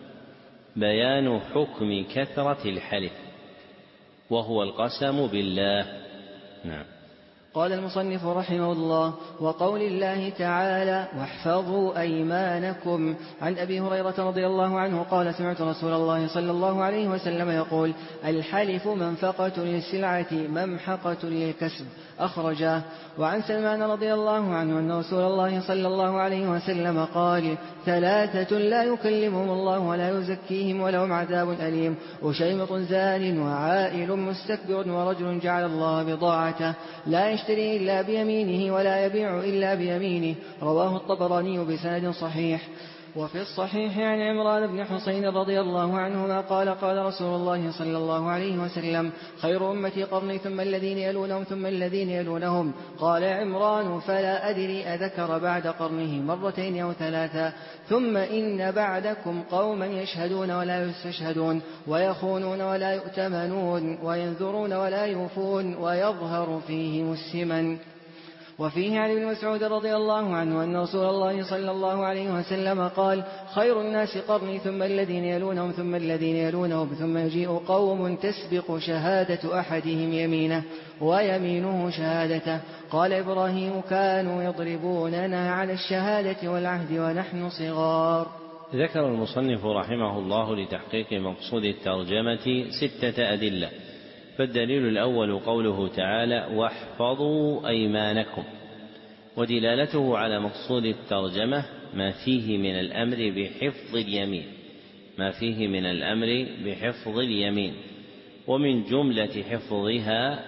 بيان حكم كثرة الحلف، وهو القسم بالله. نعم. قال المصنف رحمه الله: وقول الله تعالى واحفظوا أيمانكم. عن أبي هريرة رضي الله عنه قال سمعت رسول الله صلى الله عليه وسلم يقول: الحلف منفقة للسلعة ممحقة للكسب. أخرجاه. وعن سلمان رضي الله عنه أن رسول الله صلى الله عليه وسلم قال: 3 لا يكلمهم الله ولا يزكيهم ولهم عذاب أليم: وشيمط زان وعائل مستكبر ورجل جعل الله بضاعته لا يشتري إلا بيمينه ولا يبيع إلا بيمينه. رواه الطبراني بسند صحيح. وفي الصحيح عن عمران بن حسين رضي الله عنهما قال قال رسول الله صلى الله عليه وسلم خير أمتي قرني ثم الذين يلونهم ثم الذين يلونهم. قال عمران فلا أدري أذكر بعد قرنه مرتين أو ثلاثا. ثم إن بعدكم قوما يشهدون ولا يستشهدون ويخونون ولا يؤتمنون وينذرون ولا يوفون ويظهر فيهم السمن. وفيه عن ابن مسعود رضي الله عنه أن رسول الله صلى الله عليه وسلم قال خير الناس قرني ثم الذين يلونهم ثم الذين يلونهم ثم يجيء قوم تسبق شهادة أحدهم يمينه ويمينه شهادته. قال إبراهيم كانوا يضربوننا على الشهادة والعهد ونحن صغار. ذكر المصنف رحمه الله لتحقيق مقصود الترجمة 6 أدلة. فالدليل الأول قوله تعالى واحفظوا أيمانكم، ودلالته على مقصود الترجمة ما فيه من الأمر بحفظ اليمين، ما فيه من الأمر بحفظ اليمين، ومن جملة حفظها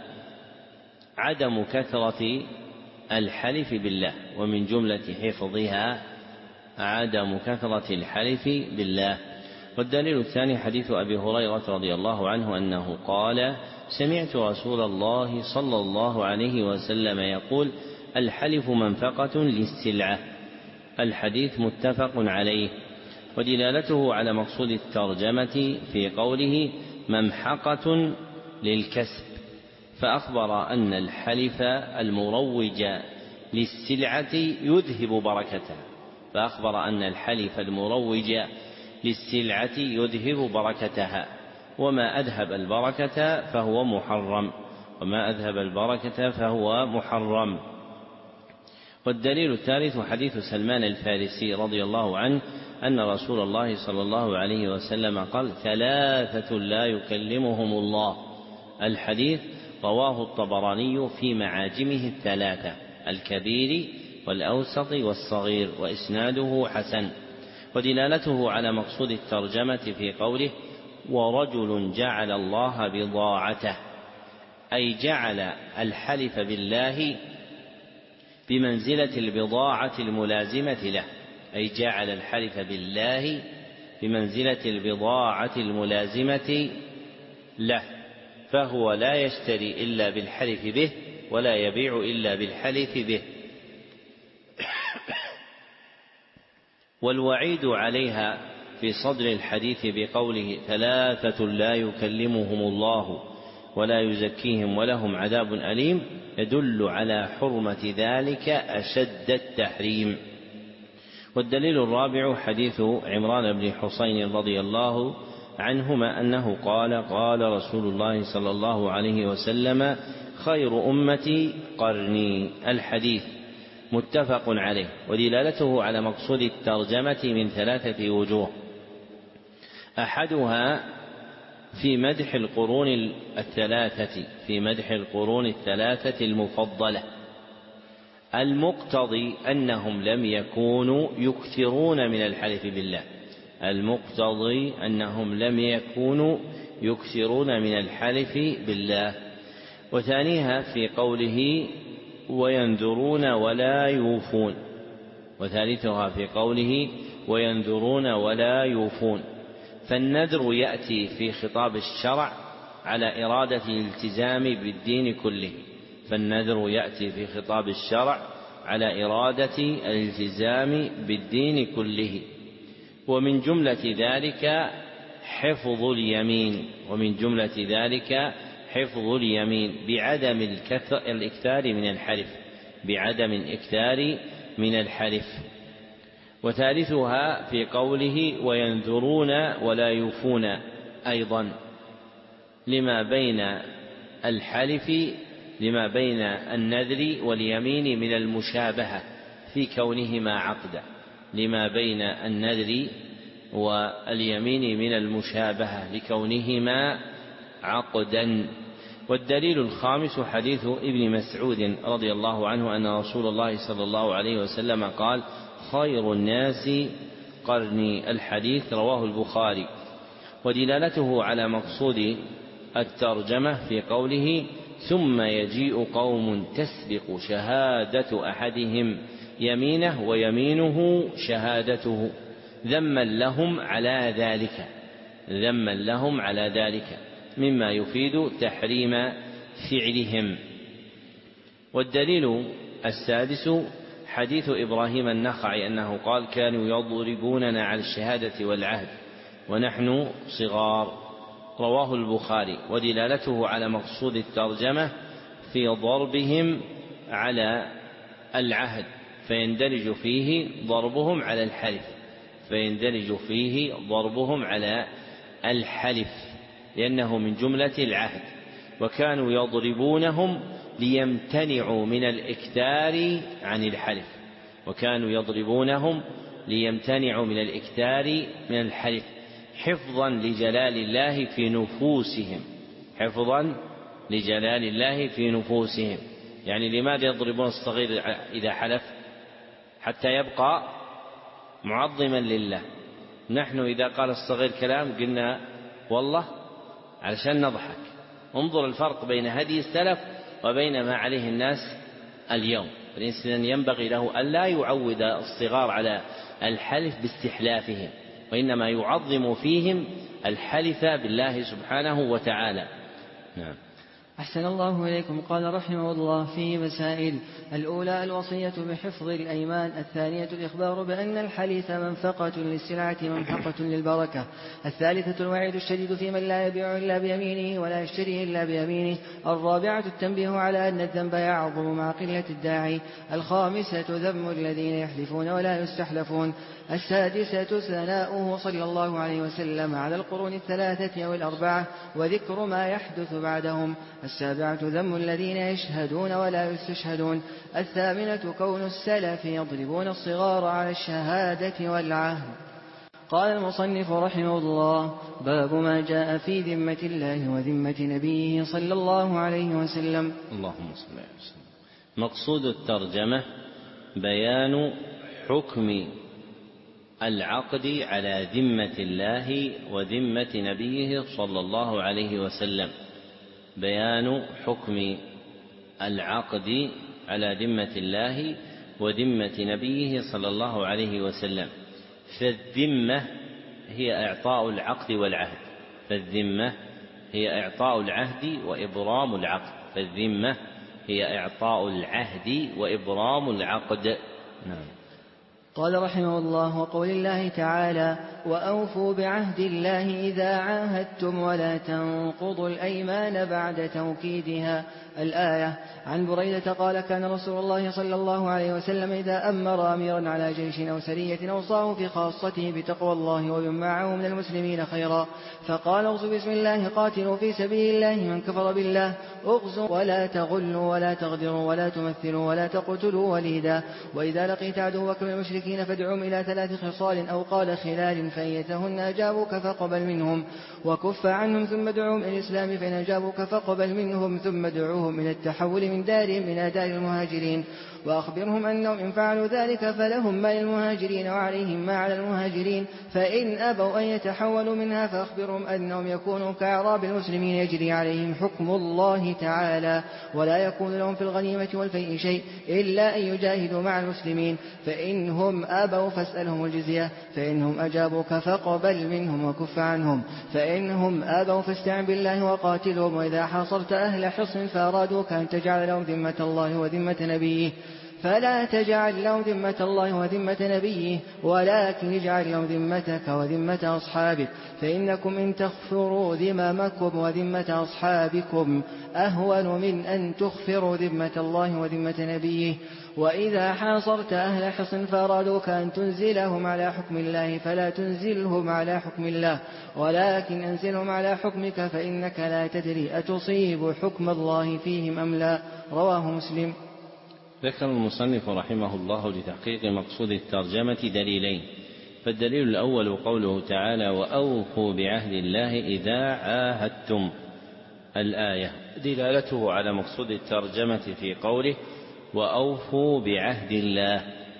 عدم كثرة الحلف بالله، ومن جملة حفظها عدم كثرة الحلف بالله. والدليل الثاني حديث أبي هريرة رضي الله عنه أنه قال سمعت رسول الله صلى الله عليه وسلم يقول الحلف منفقة للسلعة. الحديث متفق عليه. ودلالته على مقصود الترجمة في قوله ممحقة للكسب، فأخبر أن الحلف المروج للسلعة يذهب بركتها، فأخبر أن الحلف المروج للسلعة يذهب بركتها، وما أذهب البركة فهو محرم، وما أذهب البركة فهو محرم. والدليل الثالث حديث سلمان الفارسي رضي الله عنه أن رسول الله صلى الله عليه وسلم قال 3 لا يكلمهم الله. الحديث رواه الطبراني في معاجمه 3 الكبير والأوسط والصغير، وإسناده حسن. ودلالته على مقصود الترجمة في قوله ورجل جعل الله بضاعته، أي جعل الحلف بالله بمنزلة البضاعة الملازمة له، أي جعل الحلف بالله بمنزلة البضاعة الملازمة له، فهو لا يشتري إلا بالحلف به ولا يبيع إلا بالحلف به. والوعيد عليها في صدر الحديث بقوله 3 لا يكلمهم الله ولا يزكيهم ولهم عذاب أليم يدل على حرمة ذلك أشد التحريم. والدليل الرابع حديث عمران بن حسين رضي الله عنهما أنه قال قال رسول الله صلى الله عليه وسلم خير أمتي قرني. الحديث متفق عليه. ودلالته على مقصود الترجمة من 3 وجوه. أحدها في مدح القرون الثلاثة المفضلة، المقتضي أنهم لم يكونوا يكثرون من الحلف بالله، المقتضي أنهم لم يكونوا يكثرون من الحلف بالله. وثانيها في قوله وينذرون ولا يوفون، وثالثها في قوله وينذرون ولا يوفون. فالنذر يأتي في خطاب الشرع على إرادة الالتزام بالدين كله، فالنذر يأتي في خطاب الشرع على إرادة الالتزام بالدين كله. ومن جملة ذلك حفظ اليمين، ومن جملة ذلك حفظ اليمين بعدم الإكثار من الحلف، بعدم الإكثار من الحلف. وثالثها في قوله وينذرون ولا يوفون، أيضا لما بين النذر واليمين من المشابهة في كونهما عقدا، لما بين النذر واليمين من المشابهة لكونهما عقدا. والدليل الخامس حديث ابن مسعود رضي الله عنه أن رسول الله صلى الله عليه وسلم قال خير الناس قرني. الحديث رواه البخاري. ودلالته على مقصود الترجمة في قوله ثم يجيء قوم تسبق شهادة أحدهم يمينه ويمينه شهادته، ذما لهم على ذلك مما يفيد تحريم فعلهم. والدليل السادس حديث إبراهيم النخعي أنه قال: كانوا يضربوننا على الشهادة والعهد ونحن صغار، رواه البخاري. ودلالته على مقصود الترجمة في ضربهم على العهد، فيندرج فيه ضربهم على الحلف لأنه من جملة العهد. وكانوا يضربونهم ليمتنعوا من الإكثار من الحلف حفظا لجلال الله في نفوسهم. يعني لماذا يضربون الصغير إذا حلف؟ حتى يبقى معظما لله. نحن إذا قال الصغير كلام قلنا والله علشان نضحك. انظر الفرق بين هدي السلف وبين ما عليه الناس اليوم. الإنسان ينبغي له ألا يعود الصغار على الحلف باستحلافهم، وإنما يعظم فيهم الحلف بالله سبحانه وتعالى. نعم. أحسن الله إليكم. قال رحمه الله: فيه مسائل: الأولى الوصية بحفظ الأيمان، الثانية الإخبار بأن الحليف منفقة للسلعة ممحقة للبركة، الثالثة الوعيد الشديد في من لا يبيع إلا بيمينه ولا يشتري إلا بيمينه، الرابعة التنبيه على أن الذنب يعظم مع قلة الداعي، الخامسة ذم الذين يحلفون ولا يستحلفون، السادسة ثناؤه صلى الله عليه وسلم على القرون الثلاثة أو الأربعة وذكر ما يحدث بعدهم، السابعة ذم الذين يشهدون ولا يستشهدون، الثامنة كون السلف يضربون الصغار على الشهادة والعهد. قال المصنف رحمه الله: باب ما جاء في ذمة الله وذمة نبيه صلى الله عليه وسلم. اللهم صل عليه وسلم. مقصود الترجمة بيان حكم العقد على ذمة الله وذمة نبيه صلى الله عليه وسلم. بيان حكم العقد على ذمة الله وذمة نبيه صلى الله عليه وسلم. فالذمة هي إعطاء العقد والعهد، وإبرام العقد. نعم. قال رحمه الله: وقول الله تعالى: وأوفوا بعهد الله إذا عاهدتم ولا تنقضوا الأيمان بعد توكيدها، الآية. عن بريدة قال: كان رسول الله صلى الله عليه وسلم إذا أمر أميرا على جيش أو سرية أوصاه في خاصته بتقوى الله ومن معه من المسلمين خيرا، فقال: اغزوا بسم الله، قاتلوا في سبيل الله من كفر بالله، اغزوا ولا تغلوا ولا تغدروا ولا تمثلوا ولا تقتلوا وليدا، وإذا لقيت عدوك من المشركين فادعهم إلى 3 خصال أو قال خلال، فإيتهن أجابوك فاقبل منهم وكف عنهم ثم ادعوهم إلى الإسلام، فإن أجابوك فاقبل منهم ثم ادعوهم إلى التحول من دارهم إلى دار المهاجرين، وأخبرهم أنهم إن فعلوا ذلك فلهم ما للمهاجرين وعليهم ما على المهاجرين، فإن أبوا أن يتحولوا منها فأخبرهم أنهم يكونوا كأعراب المسلمين يجري عليهم حكم الله تعالى، ولا يكون لهم في الغنيمة والفيء شيء إلا أن يجاهدوا مع المسلمين، فإنهم أبوا فاسألهم الجزية، فإنهم أجابوك فاقبل منهم وكف عنهم، فإنهم أبوا فاستعن بالله وقاتلهم، وإذا حاصرت أهل حصن فأرادوك أن تجعل لهم ذمة الله وذمة نبيه فلا تجعل لهم ذمة الله وذمة نبيه، ولكن اجعل لهم ذمتك وذمة أصحابك، فإنكم إن تغفروا ذممكم وذمة أصحابكم أهون من أن تغفروا ذمة الله وذمة نبيه. وإذا حاصرت أهل حصن فأرادوك أن تنزلهم على حكم الله فلا تنزلهم على حكم الله، ولكن أنزلهم على حكمك، فإنك لا تدري أتصيب حكم الله فيهم أم لا. رواه مسلم. ذكر المصنف رحمه الله لتحقيق مقصود الترجمة دليلين. فالدليل الأول قوله تعالى: وأوفوا بعهد الله إذا عاهدتم، الآية. دلالته على مقصود الترجمة في قوله: وأوفوا بعهد الله،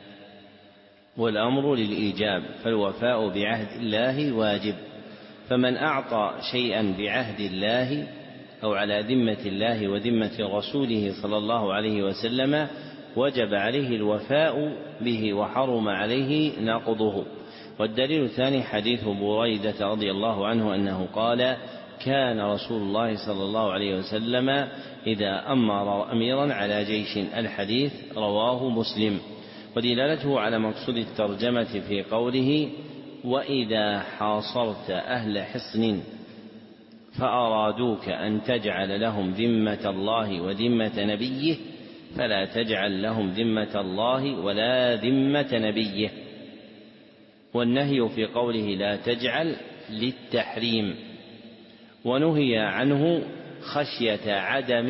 والأمر للإيجاب، فالوفاء بعهد الله واجب، فمن أعطى شيئا بعهد الله أو على ذمة الله وذمة رسوله صلى الله عليه وسلم وجب عليه الوفاء به وحرم عليه نقضه. والدليل الثاني حديث بريدة رضي الله عنه أنه قال: كان رسول الله صلى الله عليه وسلم إذا أمر أميرا على جيش. الحديث رواه مسلم. ودلالته على مقصود الترجمة في قوله: وإذا حاصرت أهل حصن فأرادوك أن تجعل لهم ذمة الله وذمة نبيه فلا تجعل لهم ذمة الله ولا ذمة نبيه. والنهي في قوله لا تجعل للتحريم، ونهي عنه خشية عدم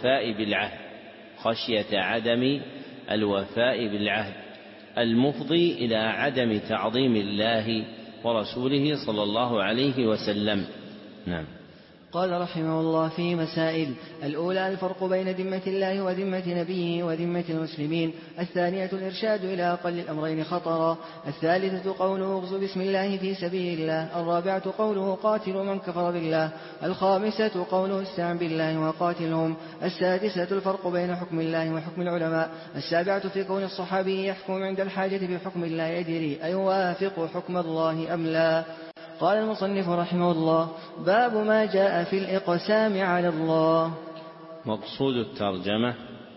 الوفاء بالعهد المفضي إلى عدم تعظيم الله ورسوله صلى الله عليه وسلم. نعم. قال رحمه الله: فيه مسائل: الأولى الفرق بين ذمة الله وذمة نبيه وذمة المسلمين. الثانية الإرشاد إلى أقل الأمرين خطرا. الثالثة قوله: اغزوا بسم الله في سبيل الله. الرابعة قوله: قاتلوا من كفر بالله. الخامسة قوله: استعن بالله وقاتلهم. السادسة الفرق بين حكم الله وحكم العلماء. السابعة في كون الصحابي يحكم عند الحاجة بحكم الله يدري أيوافق حكم الله أم لا. قال المصنف رحمه الله: باب ما جاء في الإقسام على الله. مقصود الترجمة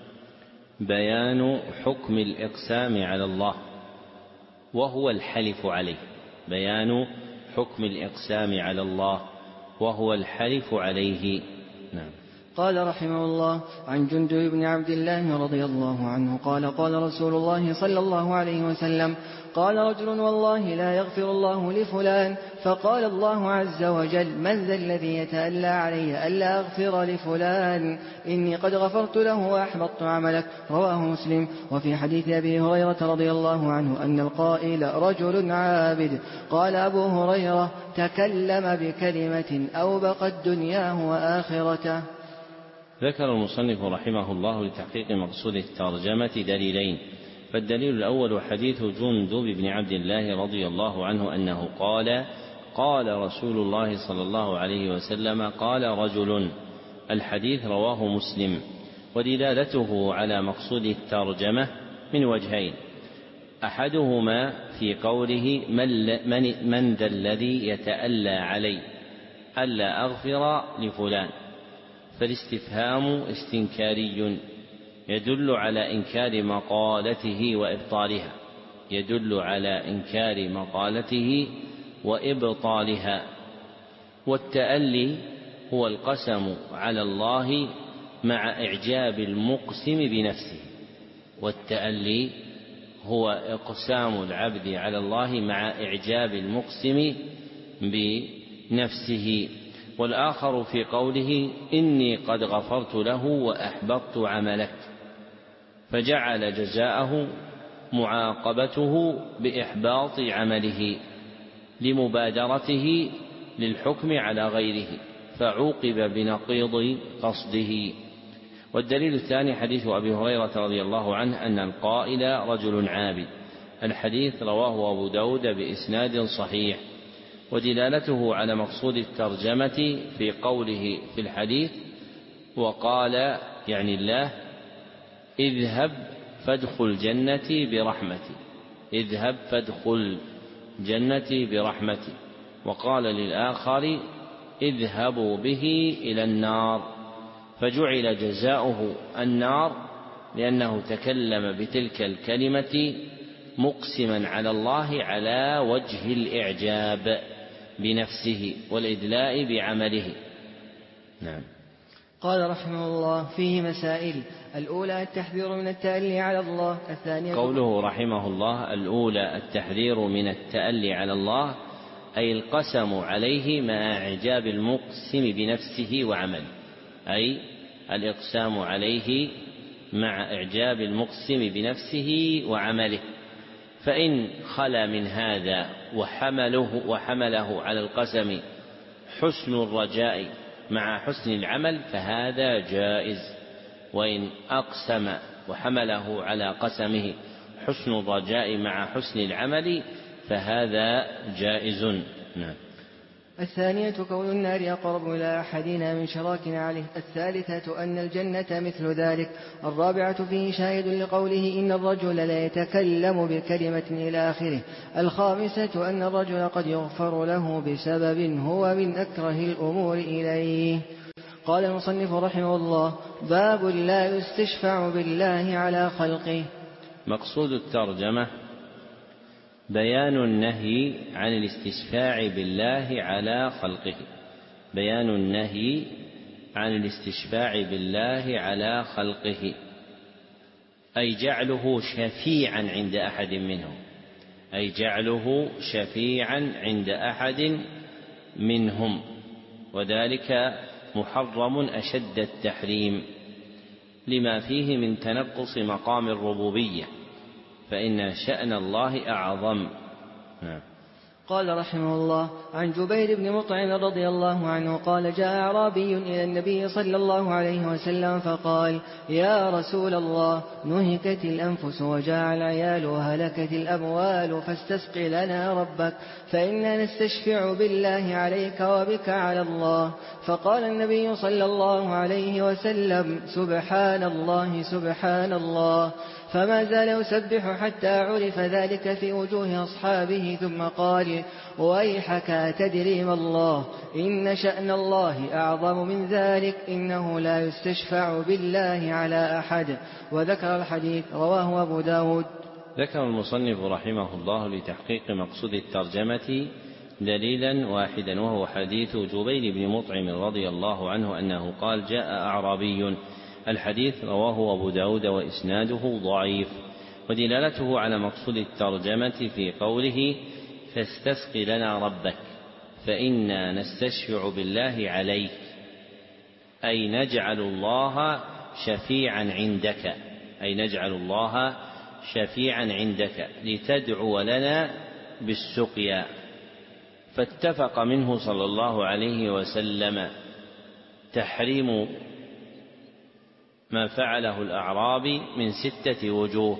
بيان حكم الإقسام على الله وهو الحلف عليه. بيان حكم الإقسام على الله وهو الحلف عليه. نعم. قال رحمه الله: عن جندب بن عبد الله رضي الله عنه قال: قال رسول الله صلى الله عليه وسلم: قال رجل: والله لا يغفر الله لفلان. فقال الله عز وجل: من ذا الذي يتألى علي ألا أغفر لفلان؟ إني قد غفرت له وأحبطت عملك. رواه مسلم. وفي حديث أبي هريرة رضي الله عنه أن القائل رجل عابد. قال أبو هريرة: تكلم بكلمة أوبقت دنياه وآخرته. ذكر المصنف رحمه الله لتحقيق مقصود الترجمة دليلين. فالدليل الأول حديث جندب بن عبد الله رضي الله عنه أنه قال: قال رسول الله صلى الله عليه وسلم: قال رجل. الحديث رواه مسلم. ودلالته على مقصود الترجمة من وجهين: أحدهما في قوله: من ذا الذي يتألى علي ألا أغفر لفلان. فالاستفهام استنكاري يدل على إنكار مقالته وإبطالها. والتألي هو القسم على الله مع إعجاب المقسم بنفسه. والتألي هو إقسام العبد على الله مع إعجاب المقسم بنفسه. والآخر في قوله: إني قد غفرت له وأحبطت عملك، فجعل جزاءه معاقبته بإحباط عمله لمبادرته للحكم على غيره، فعوقب بنقيض قصده. والدليل الثاني حديث أبي هريرة رضي الله عنه أن القائل رجل عابد. الحديث رواه أبو داود بإسناد صحيح. ودلالته على مقصود الترجمة في قوله في الحديث: وقال يعني الله: اذهب فادخل جنتي برحمتي. وقال للآخر: اذهبوا به إلى النار. فجعل جزاؤه النار لأنه تكلم بتلك الكلمة مقسما على الله على وجه الإعجاب بنفسه والإدلاء بعمله. نعم. قال رحمه الله: فيه مسائل: الأولى التحذير من التألي على الله. الثانية قوله رحمه الله: الأولى التحذير من التألي على الله، أي القسم عليه مع إعجاب المقسم بنفسه وعمله، أي الإقسام عليه مع إعجاب المقسم بنفسه وعمله. فإن خلا من هذا وحمله على القسم حسن الرجاء مع حسن العمل فهذا جائز. وإن أقسم وحمله على قسمه حسن الرجاء مع حسن العمل فهذا جائز. نعم. الثانية كون النار أقرب إلى أحدنا من شراكنا عليه. الثالثة أن الجنة مثل ذلك. الرابعة فيه شاهد لقوله إن الرجل لا يتكلم بكلمة إلى آخره. الخامسة أن الرجل قد يغفر له بسبب هو من أكره الأمور إليه. قال المصنف رحمه الله: باب لا يستشفع بالله على خلقه. مقصود الترجمة بيان النهي عن الاستشفاع بالله على خلقه. بيان النهي عن الاستشفاع بالله على خلقه، أي جعله شفيعا عند أحد منهم، أي جعله شفيعا عند أحد منهم، وذلك محرم أشد التحريم لما فيه من تنقص مقام الربوبية، فإن شأن الله أعظم. قال رحمه الله: عن جبير بن مطعم رضي الله عنه قال: جاء أعرابي إلى النبي صلى الله عليه وسلم فقال: يا رسول الله، نهكت الأنفس وجاع العيال وهلكت الأموال، فاستسق لنا ربك فإنا نستشفع بالله عليك وبك على الله. فقال النبي صلى الله عليه وسلم: سبحان الله سبحان الله. فما زال يسبح حتى عرف ذلك في وجوه أصحابه، ثم قال: ويحك تدري ما الله، إن شأن الله أعظم من ذلك، إنه لا يستشفع بالله على أحد. وذكر الحديث، رواه أبو داود. ذكر المصنف رحمه الله لتحقيق مقصود الترجمة دليلا واحدا، وهو حديث جبير بن مطعم رضي الله عنه أنه قال: جاء أعرابي. الحديث رواه أبو داود وإسناده ضعيف، ودلالته على مقصود الترجمة في قوله: فاستسق لنا ربك فإنا نستشفع بالله عليك، أي نجعل الله شفيعا عندك، أي نجعل الله شفيعا عندك لتدعو لنا بالسقيا. فاتفق منه صلى الله عليه وسلم تحريم ما فعله الأعرابي من 6 وجوه.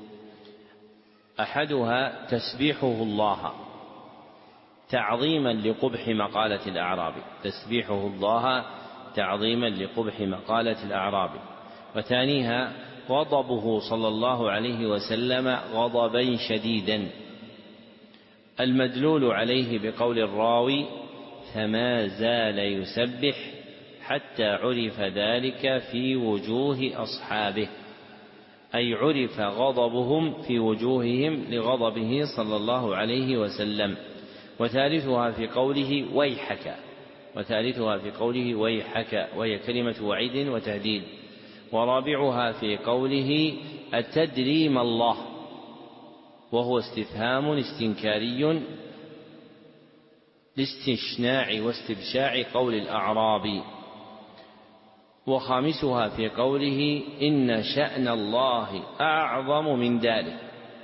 أحدها تسبيحه الله تعظيما لقبح مقالة الأعرابي، تسبيحه الله تعظيما لقبح مقالة الأعرابي. وثانيها غضبه صلى الله عليه وسلم غضبا شديدا، المدلول عليه بقول الراوي: فما زال يسبح حتى عرف ذلك في وجوه أصحابه، أي عرف غضبهم في وجوههم لغضبه صلى الله عليه وسلم. وثالثها في قوله ويحك، وثالثها في قوله ويحك، وهي كلمة وعيد وتهديد. ورابعها في قوله أتدري ما الله، وهو استفهام استنكاري لاستشناع واستبشاع قول الأعرابي. وخامسها في قوله إن شأن الله أعظم من ذلك،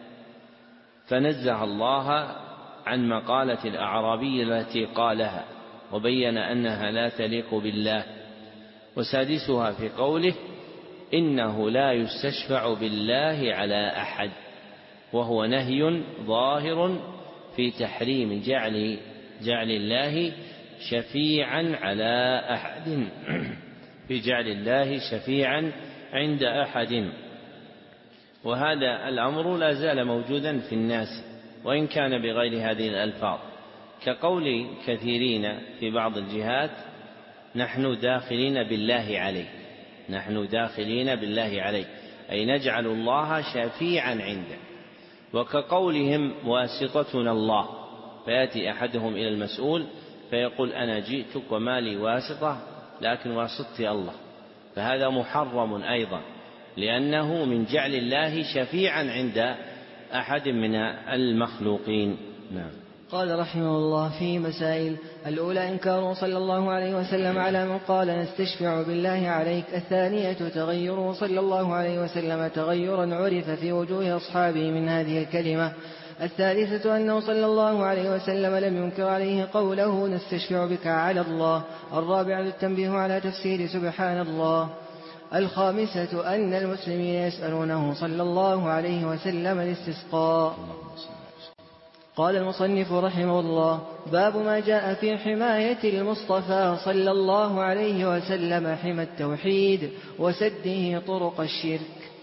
فنزه الله عن مقالة الأعرابي التي قالها وبين أنها لا تليق بالله. وسادسها في قوله إنه لا يستشفع بالله على أحد، وهو نهي ظاهر في تحريم جعل الله شفيعا على أحد، في جعل الله شفيعا عند أحد. وهذا الأمر لا زال موجودا في الناس وإن كان بغير هذه الألفاظ، كقول كثيرين في بعض الجهات: نحن داخلين بالله عليك، نحن داخلين بالله عليك، أي نجعل الله شفيعا عنده. وكقولهم واسطتنا الله، فيأتي أحدهم إلى المسؤول فيقول: أنا جئتك وما لي واسطة لكن واسطتي الله، فهذا محرم أيضا، لأنه من جعل الله شفيعا عند أحد من المخلوقين. نعم. قال رحمه الله: في مسائل: الأولى إنكاره صلى الله عليه وسلم على من قال نستشفع بالله عليك. الثانية تغيره صلى الله عليه وسلم تغيرا عرف في وجوه أصحابه من هذه الكلمة. الثالثة أنه صلى الله عليه وسلم لم ينكر عليه قوله نستشفع بك على الله. الرابعة التنبيه على تفسير سبحان الله. الخامسة أن المسلمين يسألونه صلى الله عليه وسلم الاستسقاء. قال المصنف رحمه الله: باب ما جاء في حماية المصطفى صلى الله عليه وسلم حمى التوحيد وسده طرق الشرك.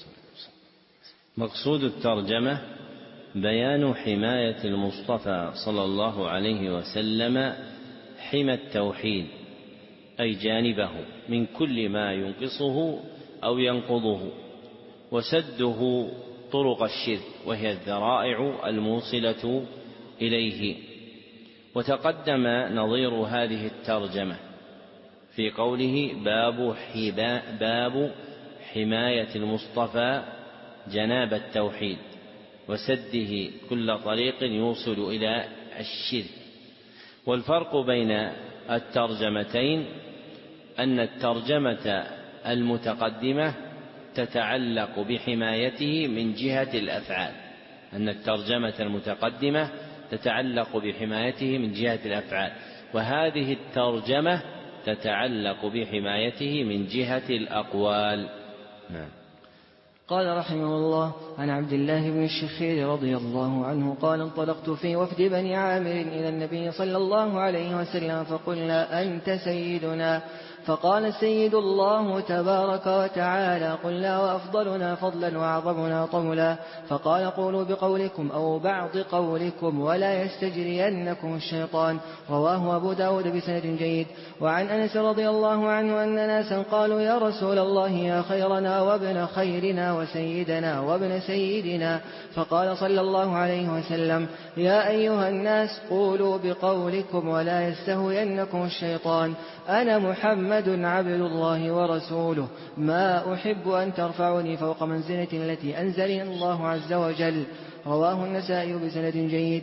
مقصود الترجمة بيان حماية المصطفى صلى الله عليه وسلم حمى التوحيد، أي جانبه من كل ما ينقصه أو ينقضه، وسده طرق الشرك وهي الذرائع الموصلة إليه. وتقدم نظير هذه الترجمة في قوله: باب حماية المصطفى جناب التوحيد وسده كل طريق يوصل إلى الشرك. والفرق بين الترجمتين أن الترجمة المتقدمة تتعلق بحمايته من جهة الأفعال، وهذه الترجمة تتعلق بحمايته من جهة الأقوال. قال رحمه الله: عن عبد الله بن الشخير رضي الله عنه قال: انطلقت في وفد بني عامر إلى النبي صلى الله عليه وسلم فقلنا: أنت سيدنا؟ فقال: سيد الله تبارك وتعالى. قلنا: وأفضلنا فضلا وأعظمنا طولا؟ فقال: قولوا بقولكم أو بعض قولكم ولا يستجرينكم الشيطان. رواه أبو داود بسند جيد. وعن أنس رضي الله عنه أن ناسا قالوا: يا رسول الله، يا خيرنا وابن خيرنا وسيدنا وابن سيدنا. فقال صلى الله عليه وسلم: يا أيها الناس، قولوا بقولكم ولا يستهوينكم الشيطان. أنا محمد عبد الله ورسوله، ما أحب أن ترفعني فوق منزلة التي أنزلني الله عز وجل. رواه النسائي بسند جيد.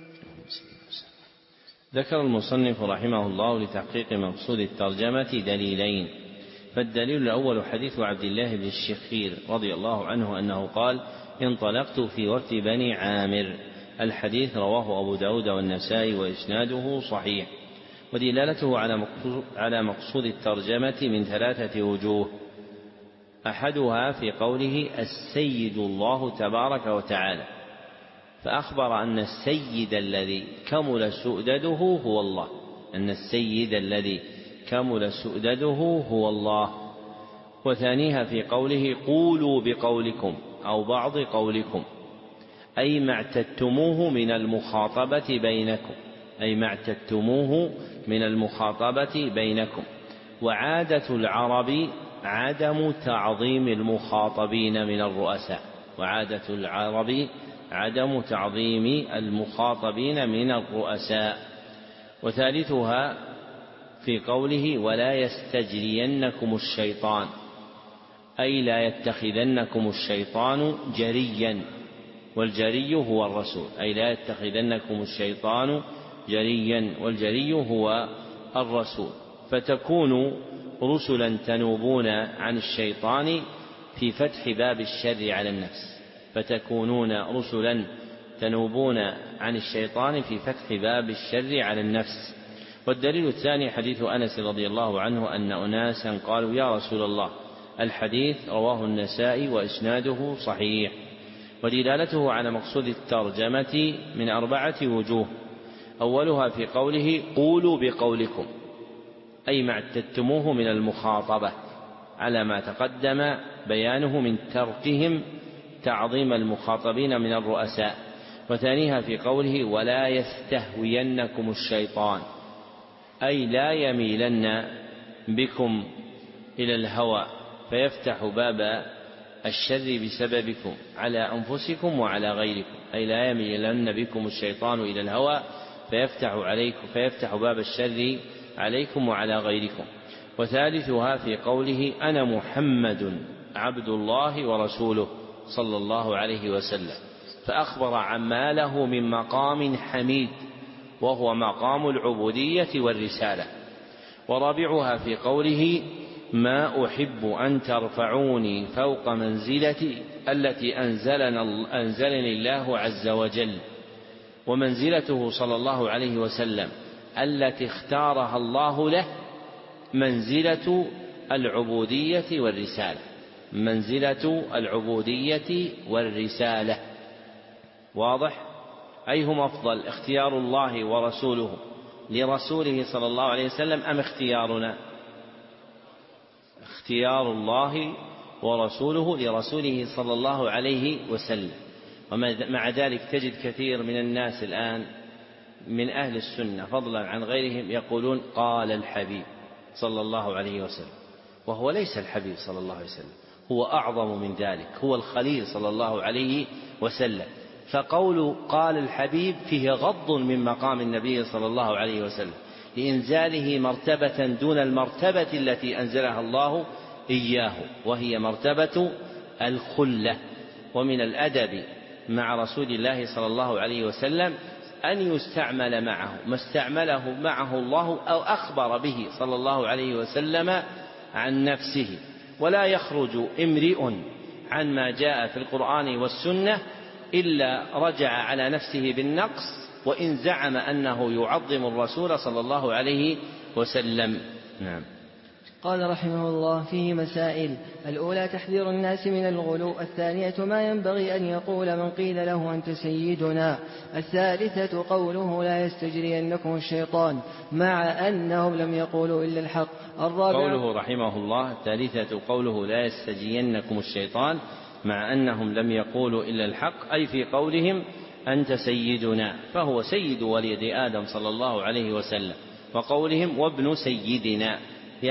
ذكر المصنف رحمه الله لتحقيق مقصود الترجمة دليلين. فالدليل الأول حديث عبد الله بن الشخير رضي الله عنه أنه قال: انطلقت في وفد بني عامر. الحديث رواه أبو داود والنسائي وإسناده صحيح. ودلالته على مقصود الترجمة من 3 وجوه: أحدها في قوله: السيد الله تبارك وتعالى، فأخبر أن السيد الذي كمل سؤدده هو الله. وثانيها في قوله: قولوا بقولكم أو بعض قولكم، أي ما اعتدتموه من المخاطبة بينكم. وعادة العرب عدم تعظيم المخاطبين من الرؤساء. وثالثها في قوله: ولا يستجرينكم الشيطان، أي لا يتخذنكم الشيطان جريا، والجري هو الرسول. فتكونوا رسلا تنوبون عن الشيطان في فتح باب الشر على النفس. والدليل الثاني حديث أنس رضي الله عنه أن أناسا قالوا: يا رسول الله. الحديث رواه النسائي وإسناده صحيح. ودلالته على مقصود الترجمة من 4 وجوه: أولها في قوله: قولوا بقولكم، أي ما اعتدتموه من المخاطبة، على ما تقدم بيانه من تركهم تعظيم المخاطبين من الرؤساء. وثانيها في قوله: ولا يستهوينكم الشيطان، أي لا يميلن بكم إلى الهوى فيفتح باب الشر بسببكم على أنفسكم وعلى غيركم، أي لا يميلن بكم الشيطان إلى الهوى فيفتح باب الشر عليكم وعلى غيركم. وثالثها في قوله: أنا محمد عبد الله ورسوله صلى الله عليه وسلم، فأخبر عما له من مقام حميد وهو مقام العبودية والرسالة. ورابعها في قوله: ما أحب أن ترفعوني فوق منزلتي التي أنزلني الله عز وجل. ومنزلته صلى الله عليه وسلم التي اختارها الله له منزلة العبودية والرسالة. واضح؟ أيهم أفضل، اختيار الله ورسوله لرسوله صلى الله عليه وسلم أم اختيارنا؟ اختيار الله ورسوله لرسوله صلى الله عليه وسلم. ومع ذلك تجد كثير من الناس الآن من أهل السنة فضلا عن غيرهم يقولون قال الحبيب صلى الله عليه وسلم، وهو ليس الحبيب صلى الله عليه وسلم، هو أعظم من ذلك، هو الخليل صلى الله عليه وسلم. فقول قال الحبيب فيه غض من مقام النبي صلى الله عليه وسلم لإنزاله مرتبة دون المرتبة التي أنزلها الله إياه، وهي مرتبة الخلة. ومن الأدب مع رسول الله صلى الله عليه وسلم أن يستعمل معه ما استعمله معه الله أو أخبر به صلى الله عليه وسلم عن نفسه، ولا يخرج امرئ عن ما جاء في القرآن والسنة إلا رجع على نفسه بالنقص، وإن زعم أنه يعظم الرسول صلى الله عليه وسلم. نعم. قال رحمه الله: فيه مسائل: الأولى تحذير الناس من الغلو، الثانية ما ينبغي أن يقول من قيل له أنت سيدنا، الثالثة قوله لا يستجرينكم الشيطان، مع أنهم لم يقولوا إلا الحق. قوله رحمه الله الثالثة قوله لا يستجرينكم الشيطان، مع أنهم لم يقولوا إلا الحق، أي في قولهم أنت سيدنا، فهو سيد ولد آدم صلى الله عليه وسلم، وقولهم وابن سيدنا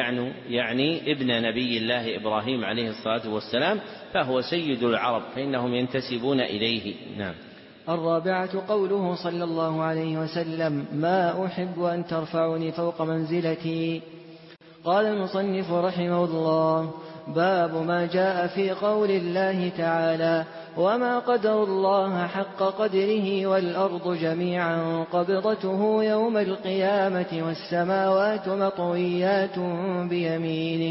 يعني ابن نبي الله إبراهيم عليه الصلاة والسلام، فهو سيد العرب فإنهم ينتسبون إليه. نعم. الرابعة قوله صلى الله عليه وسلم: ما أحب أن ترفعني فوق منزلتي. قال المصنف رحمه الله: باب ما جاء في قول الله تعالى: وما قدر الله حق قدره والأرض جميعا قبضته يوم القيامة والسماوات مطويات بيمينه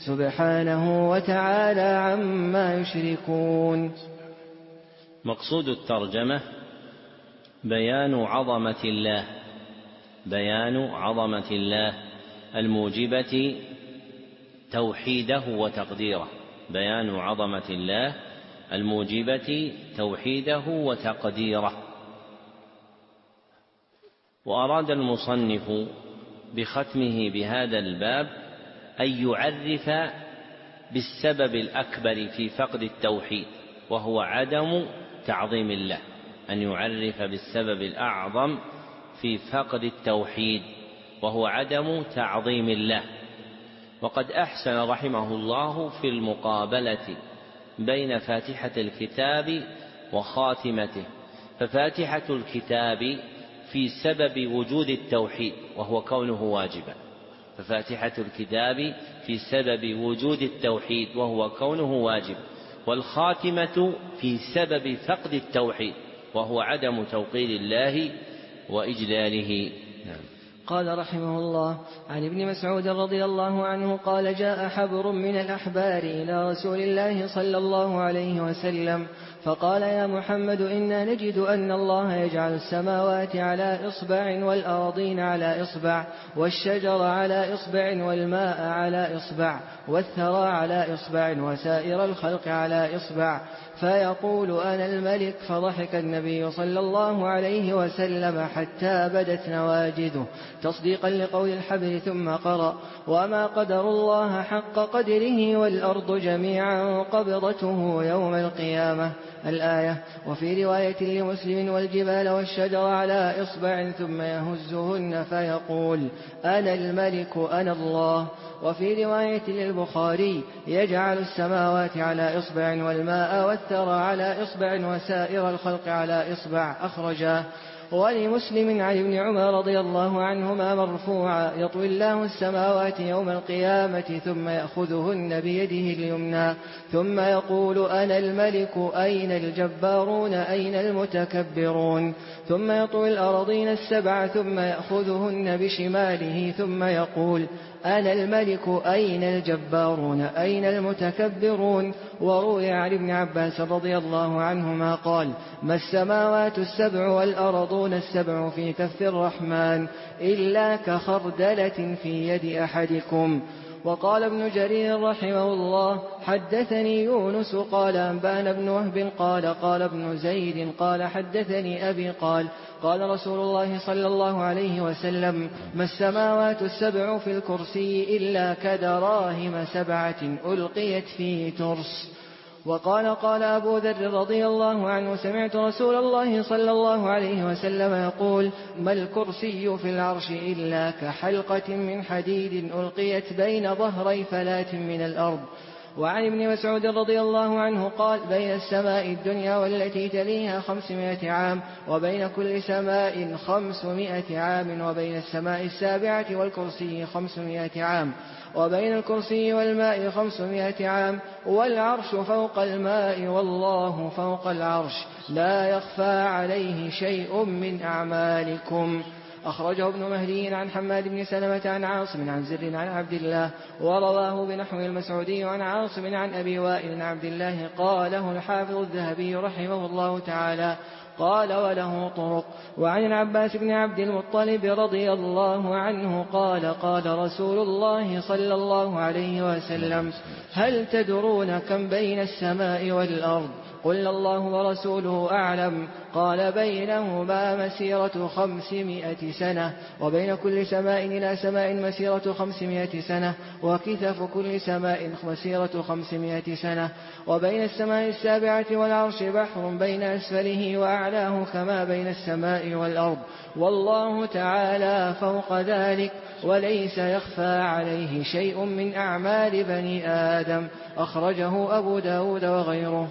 سبحانه وتعالى عما يشركون. مقصود الترجمة بيان عظمة الله الموجبة توحيده وتقديره، بيان عظمة الله الموجبة توحيده وتقديره. وأراد المصنف بختمه بهذا الباب أن يعرف بالسبب الأكبر في فقد التوحيد، وهو عدم تعظيم الله، أن يعرف بالسبب الأعظم في فقد التوحيد وهو عدم تعظيم الله. وقد أحسن رحمه الله في المقابلة بين فاتحة الكتاب وخاتمته، ففاتحة الكتاب في سبب وجود التوحيد وهو كونه واجبا، ففاتحة الكتاب في سبب وجود التوحيد وهو كونه واجب، والخاتمة في سبب فقد التوحيد وهو عدم توقير الله وإجلاله. نعم. قال رحمه الله: عن ابن مسعود رضي الله عنه قال: جاء حبر من الأحبار إلى رسول الله صلى الله عليه وسلم فقال: يا محمد، إنا نجد أن الله يجعل السماوات على إصبع والأرضين على إصبع والشجر على إصبع والماء على إصبع والثرى على إصبع وسائر الخلق على إصبع، فيقول أنا الملك. فضحك النبي صلى الله عليه وسلم حتى بدت نواجذه تصديقا لقول الحبر، ثم قرأ: وما قدر الله حق قدره والأرض جميعا قبضته يوم القيامة، الآية. وفي رواية لمسلم: والجبال والشجر على إصبع ثم يهزهن فيقول أنا الملك أنا الله. وفي رواية للبخاري: يجعل السماوات على إصبع والماء والثرى على إصبع وسائر الخلق على إصبع، أخرجاه. ولمسلم عن ابن عمر رضي الله عنهما مرفوعا: يطوي الله السماوات يوم القيامة ثم يأخذهن بيده اليمنى ثم يقول أنا الملك أين الجبارون أين المتكبرون، ثم يطوي الأرضين السبع ثم يأخذهن بشماله ثم يقول أنا الملك أين الجبارون أين المتكبرون. وروي عن ابن عباس رضي الله عنهما قال: ما السماوات السبع والأرضون السبع في كف الرحمن إلا كخردلة في يد أحدكم. وقال ابن جرير رحمه الله حدثني يونس قال أنبأنا بن وهب قال ابن زيد قال حدثني أبي قال رسول الله صلى الله عليه وسلم ما السماوات السبع في الكرسي إلا كدراهم 7 ألقيت في ترس. وقال أبو ذر رضي الله عنه سمعت رسول الله صلى الله عليه وسلم يقول ما الكرسي في العرش إلا كحلقة من حديد ألقيت بين ظهري فلاة من الأرض. وعن ابن مسعود رضي الله عنه قال بين السماء الدنيا والتي تليها 500 عام وبين كل سماء 500 عام وبين السماء السابعة والكرسي 500 عام وبين الكرسي والماء 500 عام والعرش فوق الماء والله فوق العرش لا يخفى عليه شيء من أعمالكم. أخرجه ابن مهدي عن حماد بن سلمة عن عاصم عن زر عن عبد الله ورواه بنحو المسعودي عن عاصم عن أبي وائل عن عبد الله قاله الحافظ الذهبي رحمه الله تعالى قال وله طرق. وعن العباس بن عبد المطلب رضي الله عنه قال رسول الله صلى الله عليه وسلم هل تدرون كم بين السماء والأرض؟ قلنا الله ورسوله أعلم. قال بينهما مسيرة 500 سنة وبين كل سماء إلى سماء مسيرة 500 سنة وكثف كل سماء مسيرة 500 سنة وبين السماء السابعة والعرش بحر بين أسفله وأعلاه كما بين السماء والأرض والله تعالى فوق ذلك وليس يخفى عليه شيء من أعمال بني آدم. أخرجه أبو داود وغيره.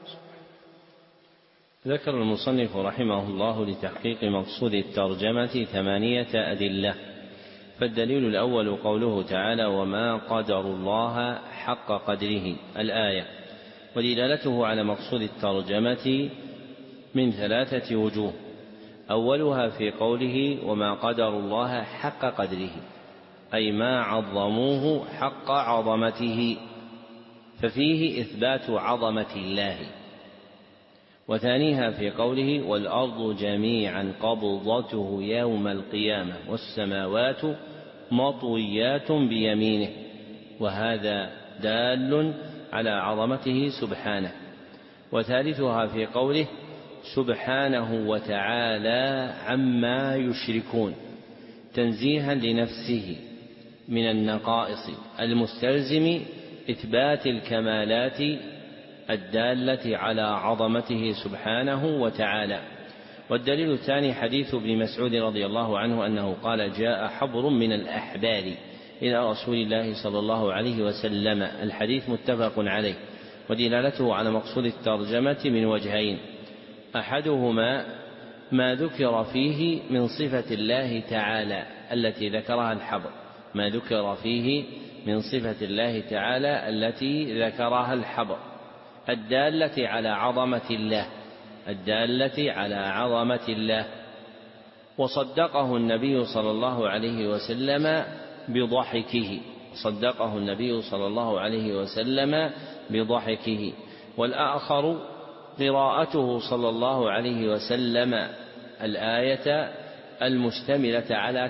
ذكر المصنف رحمه الله لتحقيق مقصود الترجمة 8 أدلة. فالدليل الأول قوله تعالى وما قدر الله حق قدره الآية، ودلالته على مقصود الترجمة من 3 وجوه. أولها في قوله وما قدر الله حق قدره أي ما عظموه حق عظمته، ففيه إثبات عظمة الله. وثانيها في قوله والأرض جميعا قبضته يوم القيامة والسماوات مطويات بيمينه، وهذا دال على عظمته سبحانه. وثالثها في قوله سبحانه وتعالى عما يشركون تنزيها لنفسه من النقائص المستلزم إثبات الكمالات الدالة على عظمته سبحانه وتعالى. والدليل الثاني حديث ابن مسعود رضي الله عنه أنه قال جاء حبر من الأحبار إلى رسول الله صلى الله عليه وسلم. الحديث متفق عليه، ودلالته على مقصود الترجمة من وجهين: أحدهما ما ذكر فيه من صفة الله تعالى التي ذكرها الحبر، ما ذكر فيه من صفة الله تعالى التي ذكرها الحبر الدالة على عظمة الله، وصدقه النبي صلى الله عليه وسلم بضحكه. والآخر قراءته صلى الله عليه وسلم الآية المشتملة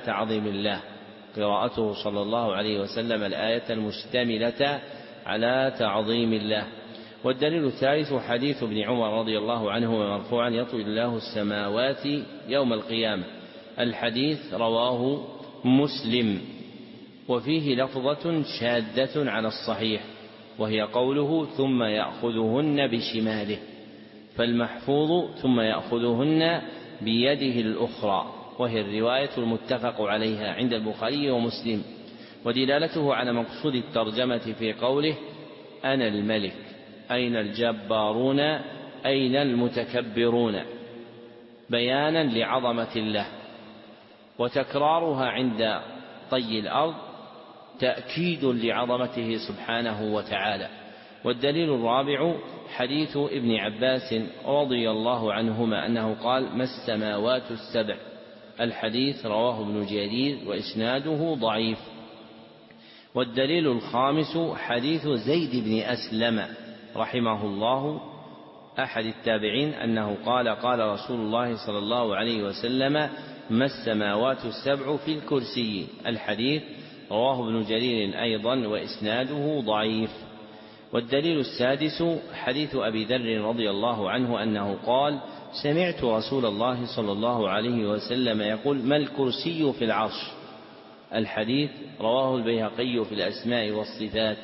على تعظيم الله. والدليل الثالث حديث ابن عمر رضي الله عنهما مرفوعا يطوي الله السماوات يوم القيامة. الحديث رواه مسلم، وفيه لفظة شاذة على الصحيح وهي قوله ثم يأخذهن بشماله، فالمحفوظ ثم يأخذهن بيده الأخرى، وهي الرواية المتفق عليها عند البخاري ومسلم. ودلالته على مقصود الترجمة في قوله أنا الملك أين الجبارون أين المتكبرون بيانا لعظمة الله، وتكرارها عند طي الأرض تأكيد لعظمته سبحانه وتعالى. والدليل الرابع حديث ابن عباس رضي الله عنهما أنه قال ما السماوات السبع. الحديث رواه ابن جرير وإسناده ضعيف. والدليل الخامس حديث زيد بن أسلم رحمه الله أحد التابعين أنه قال رسول الله صلى الله عليه وسلم ما السماوات السبع في الكرسي. الحديث رواه ابن جرير أيضا وإسناده ضعيف. والدليل السادس حديث أبي ذر رضي الله عنه أنه قال: سمعت رسول الله صلى الله عليه وسلم يقول: ما الكرسي في العرش. الحديث رواه البيهقي في الأسماء والصفات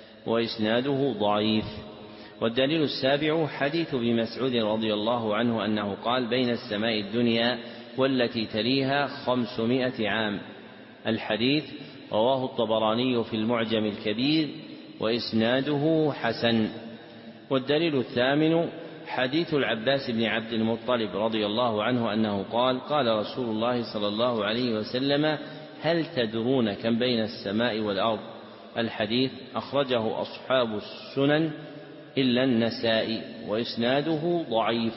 وإسناده ضعيف. والدليل السابع حديث ابن مسعود رضي الله عنه أنه قال: بين السماء الدنيا والتي تليها 500 عام. الحديث رواه الطبراني في المعجم الكبير وإسناده حسن. والدليل الثامن حديث العباس بن عبد المطلب رضي الله عنه أنه قال: قال رسول الله صلى الله عليه وسلم: هل تدرون كم بين السماء والأرض؟ الحديث أخرجه أصحاب السنن إلا النسائي وإسناده ضعيف.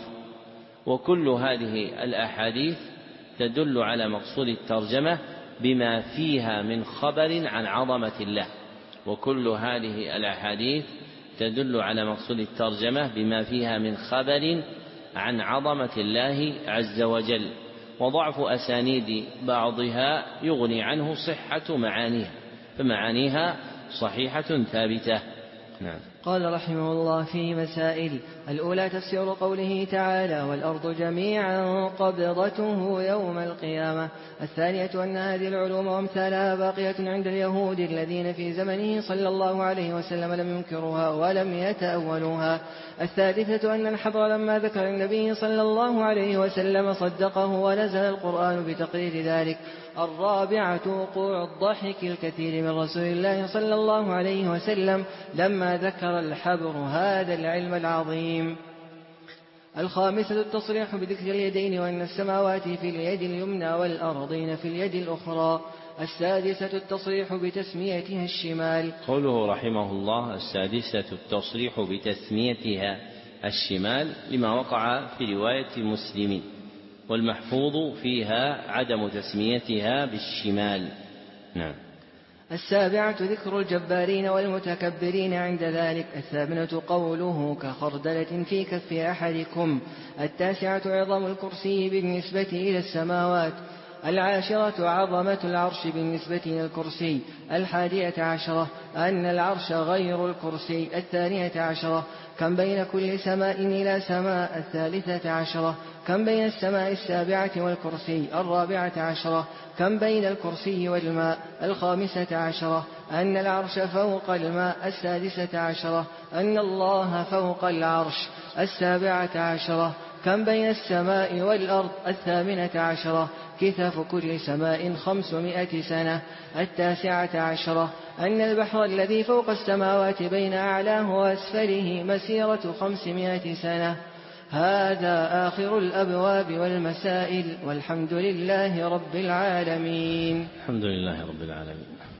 وكل هذه الأحاديث تدل على مقصود الترجمة بما فيها من خبر عن عظمة الله. وكل هذه الأحاديث تدل على مقصود الترجمة بما فيها من خبر عن عظمة الله عز وجل. وضعف أسانيد بعضها يغني عنه صحة معانيها، فمعانيها صحيحة ثابتة. نعم. قال رحمه الله: في مسائل: الأولى تفسير قوله تعالى: والأرض جميعا قبضته يوم القيامة. الثانية أن هذه العلوم وامثالها باقية عند اليهود الذين في زمنه صلى الله عليه وسلم لم ينكروها ولم يتأولوها. الثالثة أن الحبر لما ذكر النبي صلى الله عليه وسلم صدقه ونزل القرآن بتقرير ذلك. الرابعة وقوع الضحك الكثير من رسول الله صلى الله عليه وسلم لما ذكر الحبر هذا العلم العظيم. الخامسة التصريح بذكر اليدين وأن السماوات في اليد اليمنى والأرضين في اليد الأخرى. السادسة التصريح بتسميتها الشمال. قوله رحمه الله: السادسة التصريح بتسميتها الشمال لما وقع في رواية مسلم، والمحفوظ فيها عدم تسميتها بالشمال. نعم. السابعة ذكر الجبارين والمتكبرين عند ذلك. الثامنة قوله: كخردلة في كف أحدكم. التاسعة عظم الكرسي بالنسبة إلى السماوات. العاشرة عظمة العرش بالنسبة إلى الكرسي. 11 أن العرش غير الكرسي. 12 كم بين كل سماء إلى سماء. 13 كم بين السماء السابعة والكرسي. 14 كم بين الكرسي والماء. 15 أن العرش فوق الماء. 16 أن الله فوق العرش. 17 كم بين السماء والأرض. 18 كثف كل سماء 500 سنة. 19 أن البحر الذي فوق السماوات بين أعلاه وأسفله مسيرة 500 سنة. هذا آخر الأبواب والمسائل، والحمد لله رب العالمين. الحمد لله رب العالمين.